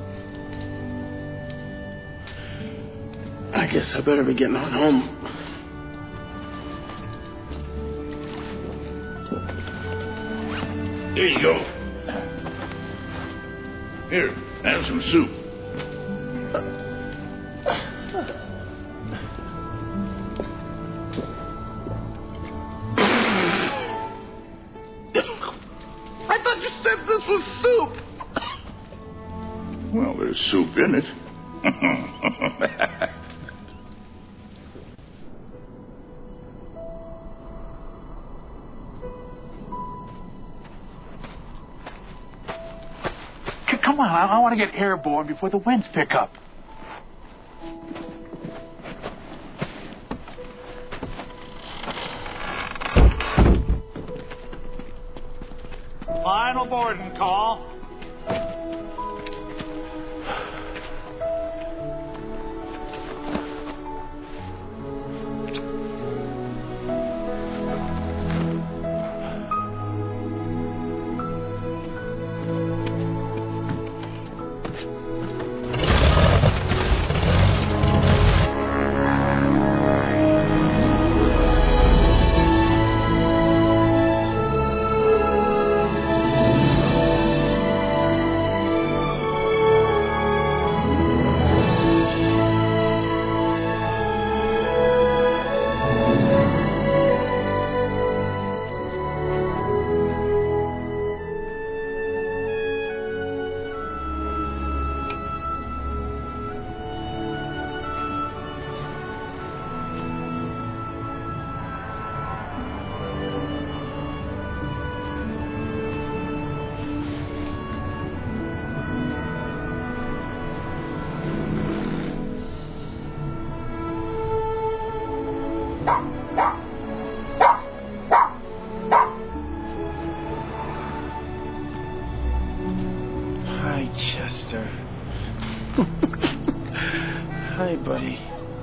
I guess I better be getting on home. There you go. Here, have some soup. I thought you said this was soup. Well, there's soup in it. Come on, I want to get airborne before the winds pick up. Final boarding call. Hi, Chester. Hi, buddy.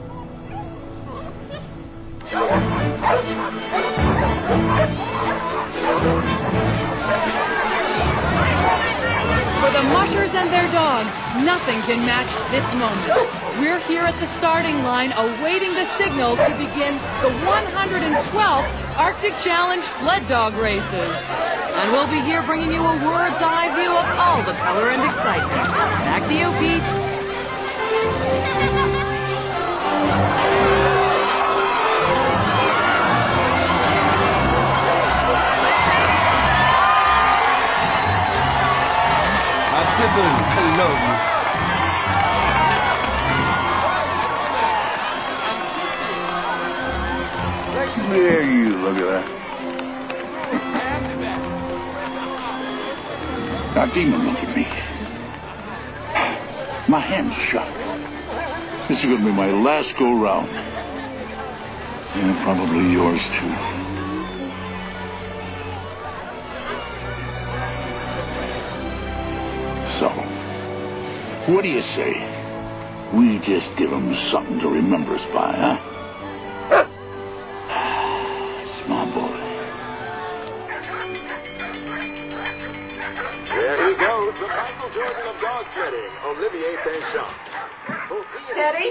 For the mushers and their dogs, nothing can match this moment. We're here at the starting line awaiting the signal to begin the 112th Arctic Challenge sled dog races. And we'll be here bringing you a bird's eye view of all the color and excitement. Back to you, Pete. Hello. There you look at that. Now, Demon, look at me. My hands are shot. This is going to be my last go-round. And probably yours, too. So, what do you say? We just give them something to remember us by, huh? It's my boy. There he goes, the Michael Jordan of dog sledding, Olivier Penchant. Daddy?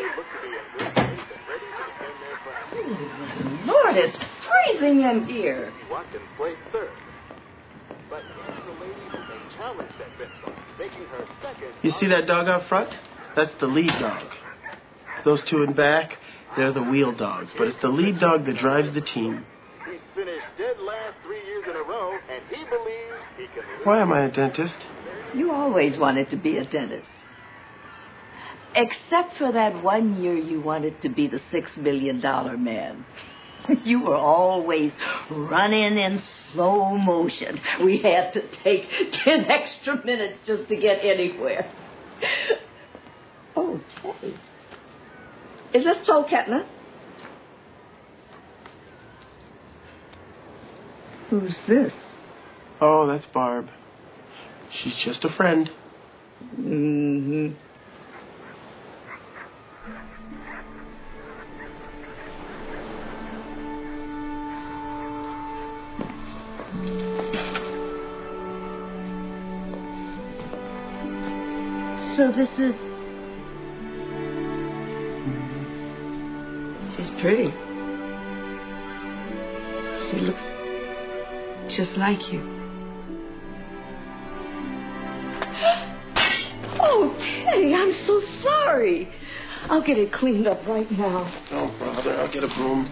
Lord, it's freezing in here. Watkins placed third. But here's the lady who may challenge that benchmark, making her second. You see that dog out front? That's the lead dog. Those two in back, they're the wheel dogs. But it's the lead dog that drives the team. He's finished dead last 3 years in a row, and he believes he can... Why am I a dentist? You always wanted to be a dentist. Except for that 1 year you wanted to be the $6 million man. You were always running in slow motion. We had to take 10 extra minutes just to get anywhere. Oh, Teddy. Is this Joel Kettner? Who's this? Oh, that's Barb. She's just a friend. Mm-hmm. So this is... She's pretty. She looks just like you. Oh, Teddy, I'm so sorry. I'll get it cleaned up right now. Don't bother. I'll get a broom.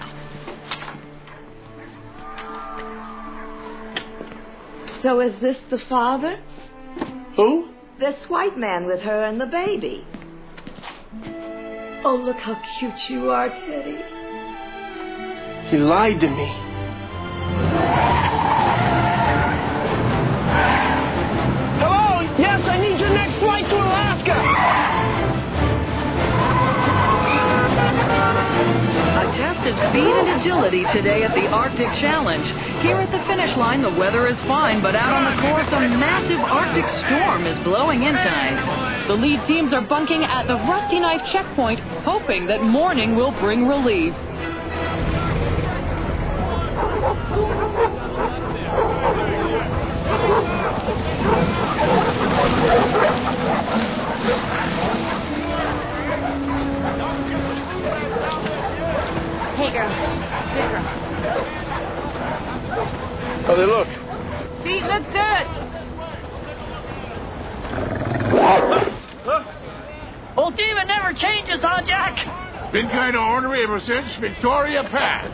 So is this the father? Who? This white man with her and the baby. Oh, look how cute you are, Teddy. He lied to me. Hello? Yes, I need your next flight to Alaska. A test of speed and agility today at the Arctic Challenge. Here at the finish line, the weather is fine, but out on the course, a massive Arctic storm is blowing in tonight. The lead teams are bunking at the Rusty Knife checkpoint, hoping that morning will bring relief. Hey, girl. Good girl. How they look? Feet look good. Old Demon never changes, huh, Jack? Been kind of ornery ever since Victoria Pass.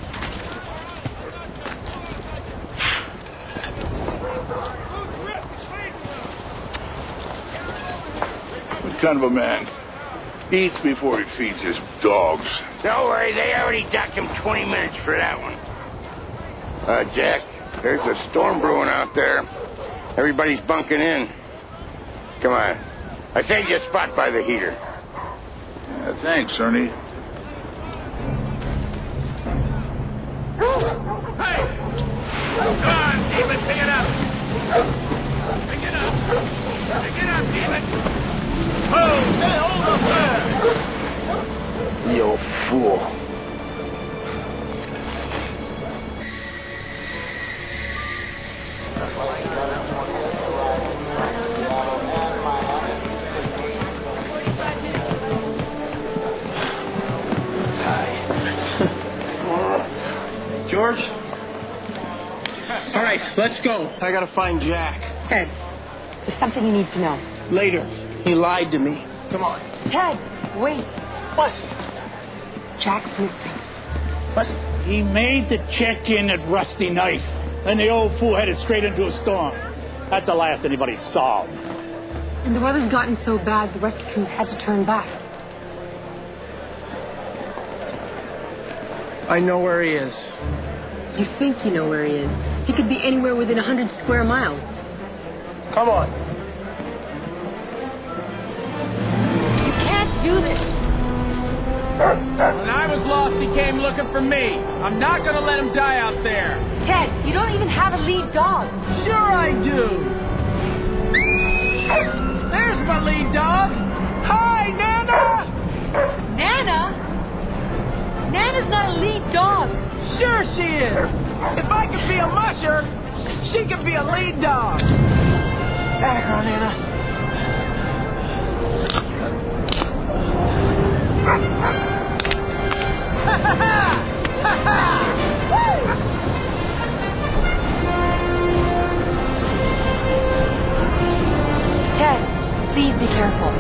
What kind of a man eats before he feeds his dogs? Don't worry, they already docked him 20 minutes for that one. Jack, there's a storm brewing out there. Everybody's bunking in. Come on. I saved you a spot by the heater. Thanks, Ernie. Hey! Come on, Demon, pick it up! Pick it up! Pick it up, Demon! Oh, stay hold up there! You fool. George? All right, let's go. I gotta find Jack. Ted, there's something you need to know. Later. He lied to me. Come on. Ted, wait. What? Jack's missing. What? He made the check-in at Rusty Knife, and the old fool headed straight into a storm. That's the last anybody saw. And the weather's gotten so bad, the rescue crews had to turn back. I know where he is. You think you know where he is. He could be anywhere within 100 square miles. Come on. You can't do this. When I was lost, he came looking for me. I'm not going to let him die out there. Ted, you don't even have a lead dog. Sure I do. There's my lead dog. Hi, Nana! Nana? Nana's not a lead dog. Sure she is. If I could be a musher, she could be a lead dog. Atta girl, Nana. Ted, please be careful.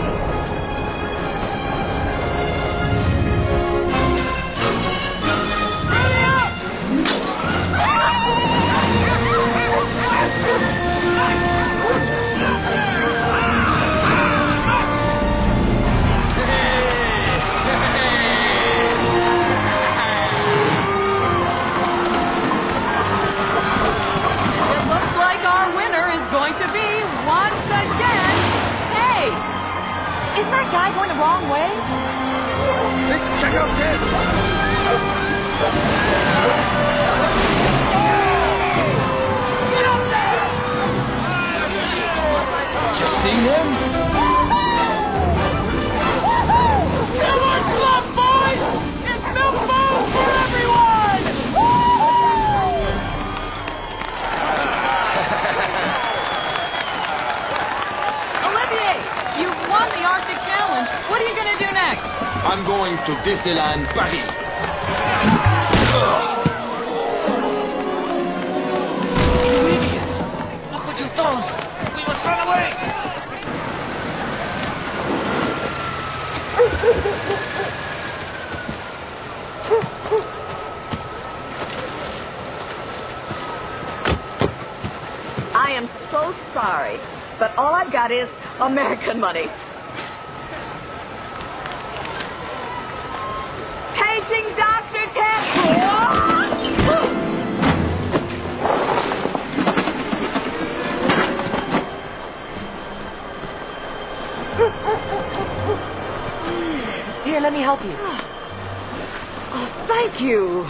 Going to be, once again, hey! Is that guy going the wrong way? Check out this! Get up there! See him? Come on, club boys! It's the boat for everyone! You've won the Arctic Challenge. What are you going to do next? I'm going to Disneyland Paris. You idiot! Look what you've done! We must run away! I am so sorry, but all I've got is American money. Paging Dr. Ted. Here, let me help you. Oh, thank you.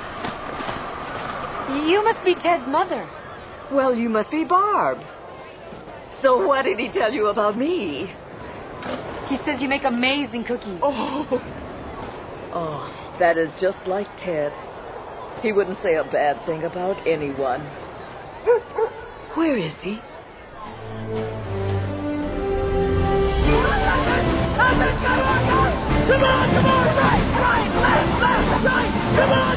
You must be Ted's mother. Well, you must be Barb. So what did he tell you about me? He says you make amazing cookies. Oh, that is just like Ted. He wouldn't say a bad thing about anyone. Where is he? Come on! Right, left, right! Come on!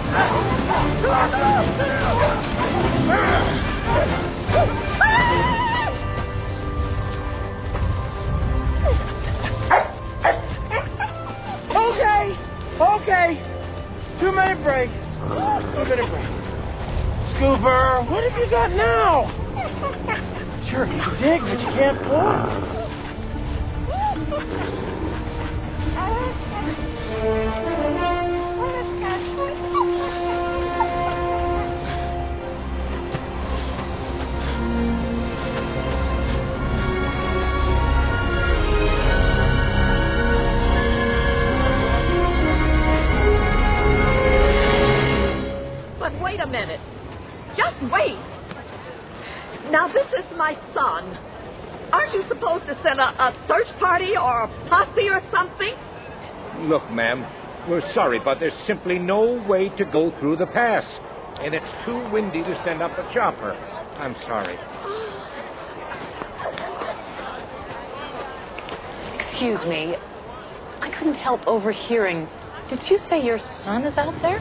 Okay. 2 minute break. 2 minute break. Scooper, what have you got now? Sure, you can dig, but you can't pull. Wait a minute. Just wait. Now, this is my son. Aren't you supposed to send a search party or a posse or something? Look, ma'am, we're sorry, but there's simply no way to go through the pass. And it's too windy to send up a chopper. I'm sorry. Excuse me. I couldn't help overhearing. Did you say your son is out there?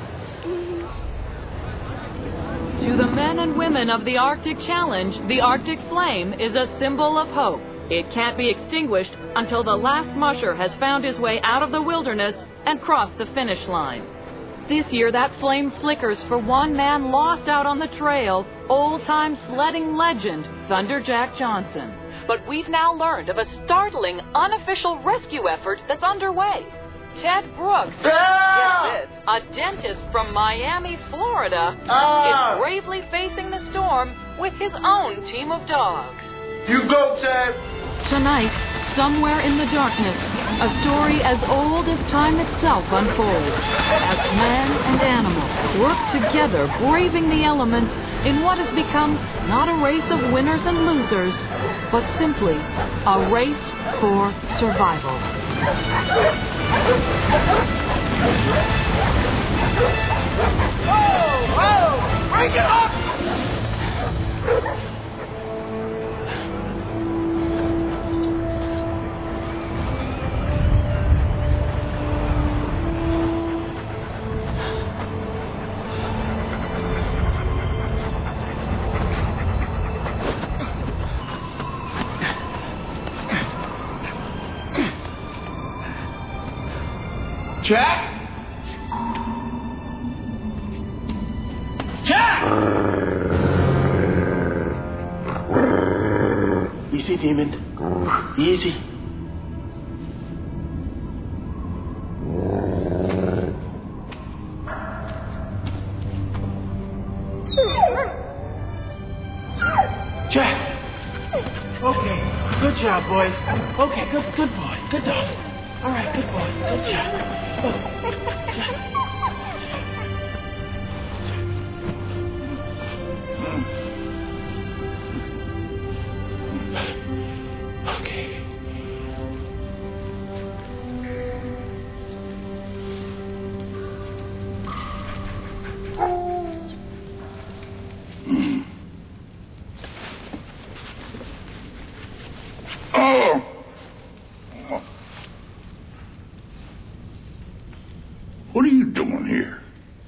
To the men and women of the Arctic Challenge, the Arctic Flame is a symbol of hope. It can't be extinguished until the last musher has found his way out of the wilderness and crossed the finish line. This year, that flame flickers for one man lost out on the trail, old-time sledding legend, Thunder Jack Johnson. But we've now learned of a startling, unofficial rescue effort that's underway. Ted Brooks. Ah! Get this, a dentist from Miami, Florida, Ah! is bravely facing the storm with his own team of dogs. You go, Ted. Tonight, somewhere in the darkness, a story as old as time itself unfolds, as man and animal work together, braving the elements in what has become not a race of winners and losers, but simply a race for survival. Whoa, whoa, break it up! Jack? Jack! Easy, Demon. Easy. Jack! Okay, good job, boys. Okay, good boy. Good dog. All right, good boy. Good job. Okay. Oh! What are you doing here?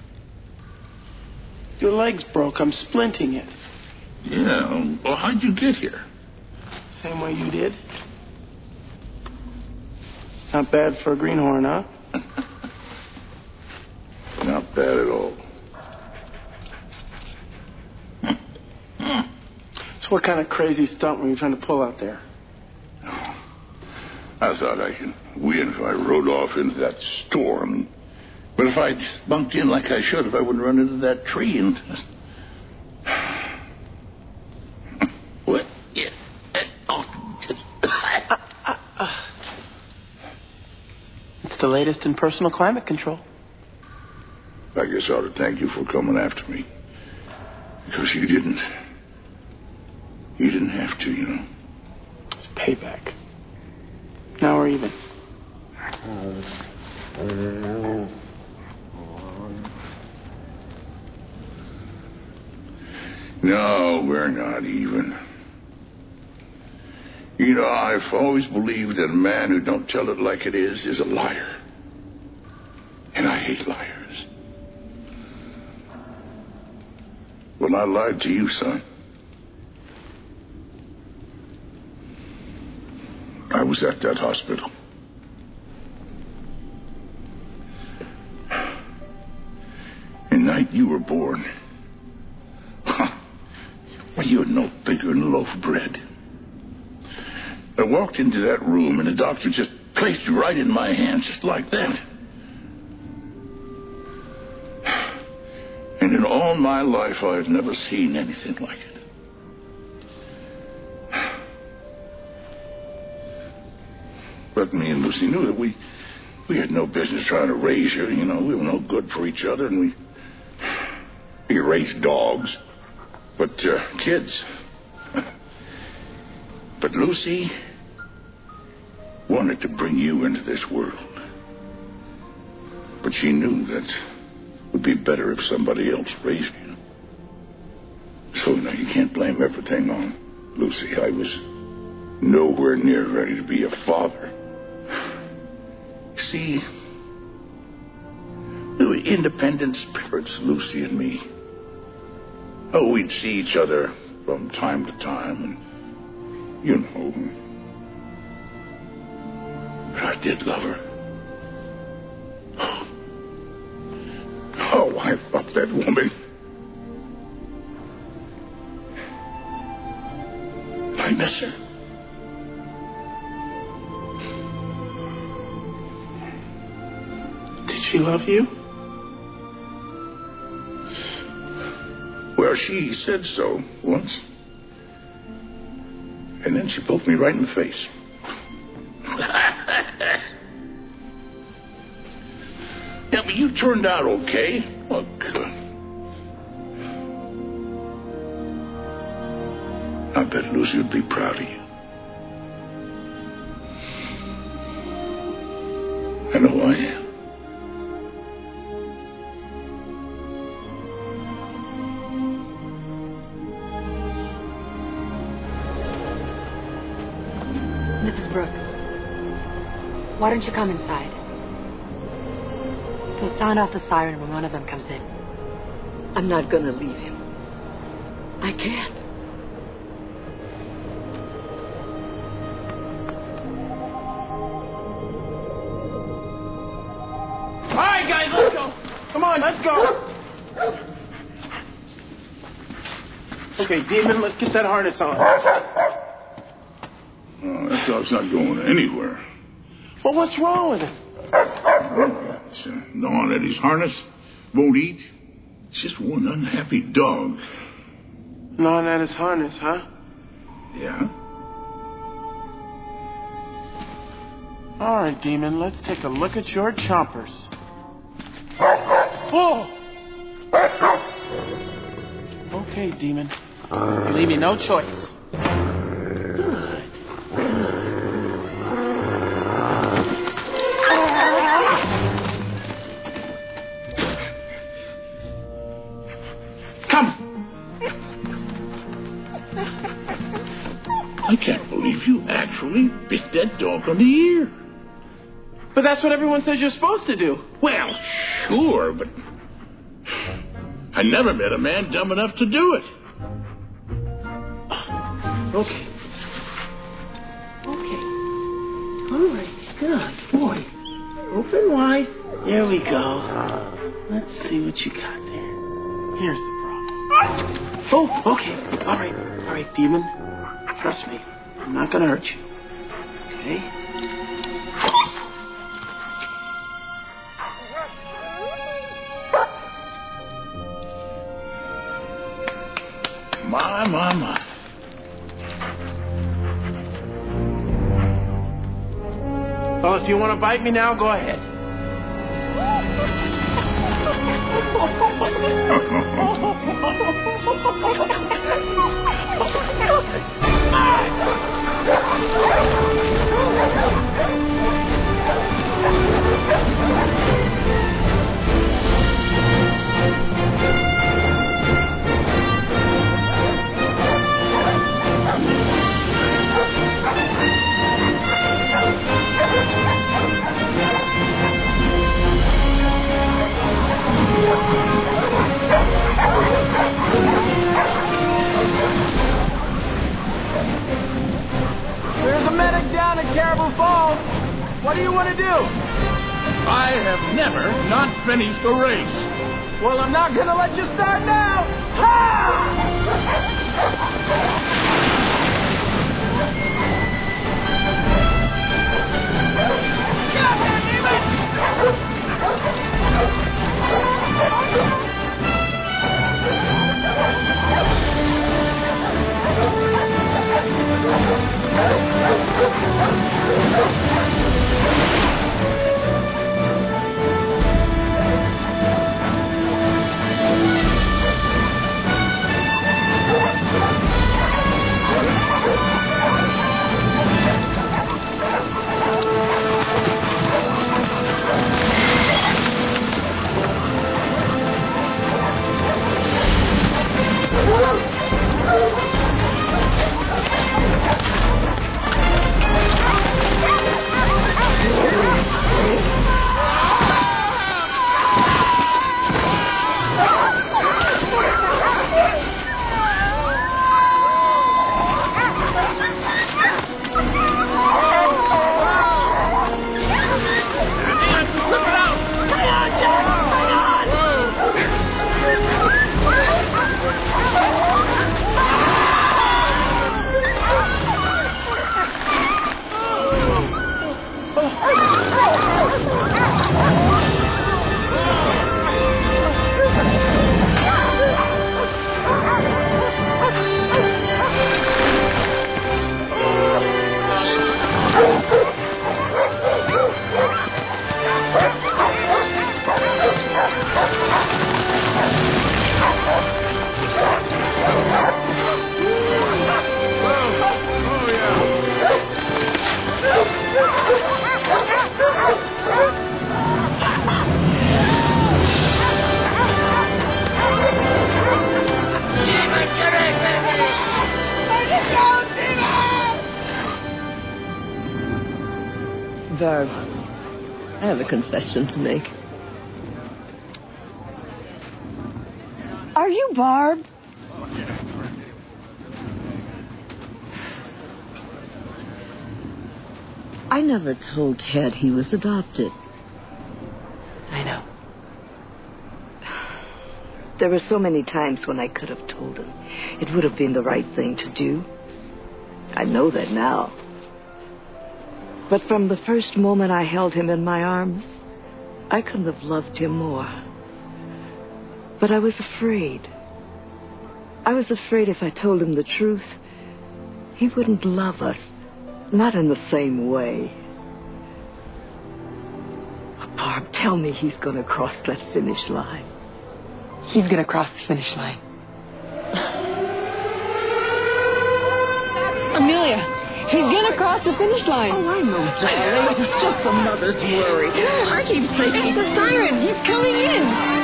Your leg's broke. I'm splinting it. Yeah, well, how'd you get here? Same way you did. Not bad for a greenhorn, huh? Not bad at all. So what kind of crazy stunt were you trying to pull out there? I thought I could win if I rode off into that storm. But if I'd bunked in like I should, if I wouldn't run into that tree and... What? Yeah. It's the latest in personal climate control. I guess I ought to thank you for coming after me. Because you didn't. You didn't have to, you know. It's payback. Now we're even. No, we're not even. You know, I've always believed that a man who don't tell it like it is a liar. And I hate liars. Well, I lied to you, son. I was at that hospital. The night you were born. Well, you're no bigger than a loaf of bread. I walked into that room and the doctor just placed you right in my hands, just like that. And in all my life, I've never seen anything like it. But me and Lucy knew that we had no business trying to raise her. You know, we were no good for each other, and we raised dogs. But kids. But Lucy wanted to bring you into this world. But she knew that it would be better if somebody else raised you. So now you can't blame everything on Lucy. I was nowhere near ready to be a father. See, we were independent spirits, Lucy and me. Oh, we'd see each other from time to time, and you know. But I did love her. Oh, I loved that woman. I miss her. she love you? Well, she said so once. And then she poked me right in the face. Yeah, but you turned out okay. Look, I bet Lucy would be proud of you. I know I am. Mrs. Brooks, why don't you come inside? They'll sound off the siren when one of them comes in. I'm not going to leave him. I can't. All right, guys, let's go. Come on, let's go. Okay, Demon, let's get that harness on. Oh, that dog's not going anywhere. Well, what's wrong with him? It's gnawing at his harness. Won't eat. It's just one unhappy dog. Gnawing at his harness, huh? Yeah. All right, Demon, let's take a look at your chompers. Oh! Okay, Demon. You leave me no choice. I can't believe you actually bit that dog on the ear. But that's what everyone says you're supposed to do. Well, sure, but I never met a man dumb enough to do it. Okay. All right, good boy. Open wide. There we go. Let's see what you got there. Here's the problem. Oh, okay. All right, Demon. Trust me, I'm not going to hurt you. Okay? My. Well, if you want to bite me now, go ahead. There's a medic down at Caribou Falls. What do you want to do? I have never not finished a race. Well, I'm not going to let you start now. Ha! Get up there, Demon! Barb, I have a confession to make. Are you Barb? I never told Ted he was adopted. I know. There were so many times when I could have told him. It would have been the right thing to do. I know that now. But from the first moment I held him in my arms, I couldn't have loved him more. But I was afraid. I was afraid if I told him the truth, he wouldn't love us. Not in the same way. Barb, tell me he's going to cross that finish line. He's going to cross the finish line. Amelia, he's going to cross the finish line. Oh, I know, darling. It's just a mother's worry. I keep saying... It's a siren. He's coming in.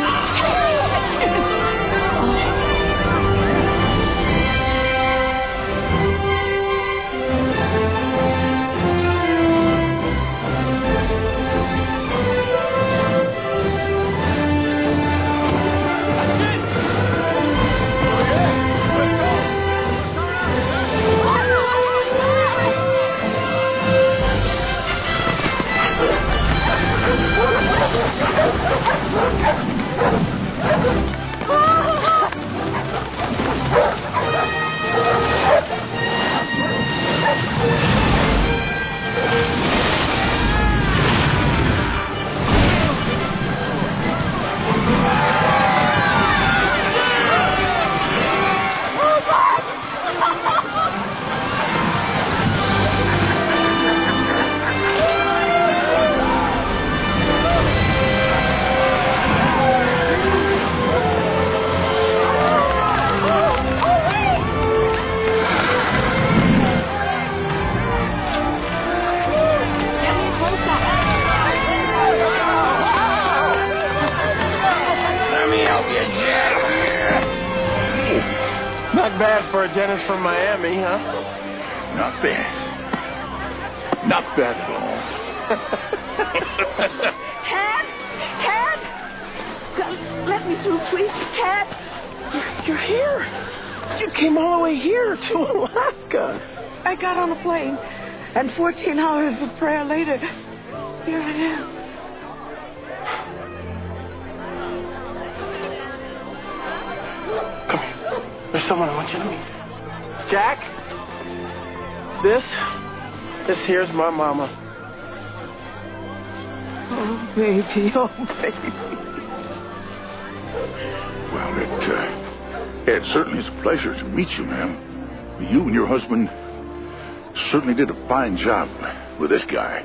Not bad for a dentist from Miami, huh? Not bad. Not bad at all. Ted! Let me through, please. Ted! You're here. You came all the way here to Alaska. I got on a plane, and 14 hours of prayer later, here I am. Come here. There's someone I want you to meet. Jack, this here's my mama. Oh, baby, oh, baby. Well, it certainly is a pleasure to meet you, ma'am. You and your husband certainly did a fine job with this guy.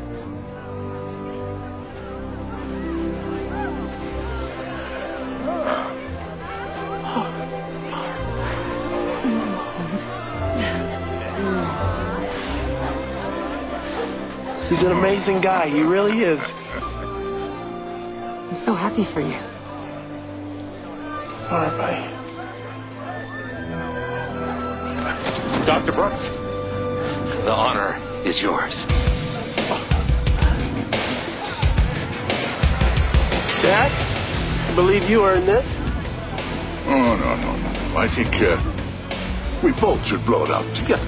He's an amazing guy. He really is. I'm so happy for you. All right, buddy. Dr. Brooks, the honor is yours. Jack, I believe you earned this. Oh, no. I think we both should blow it out together.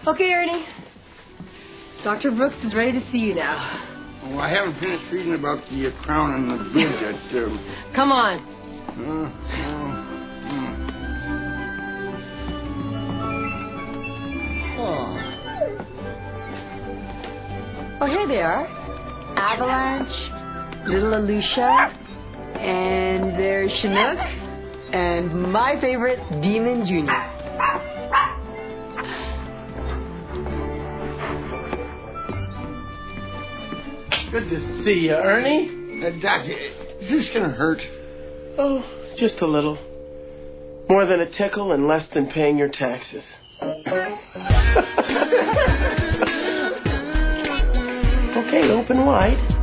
Okay, Ernie. Dr. Brooks is ready to see you now. Oh, I haven't finished reading about the crown and the bridge yet. Come on. Oh, here they are. Avalanche, Little Alusha, and there's Chinook, and my favorite, Demon Jr. Good to see you, Ernie. Doc, is this going to hurt? Oh, just a little. More than a tickle and less than paying your taxes. Okay, open wide.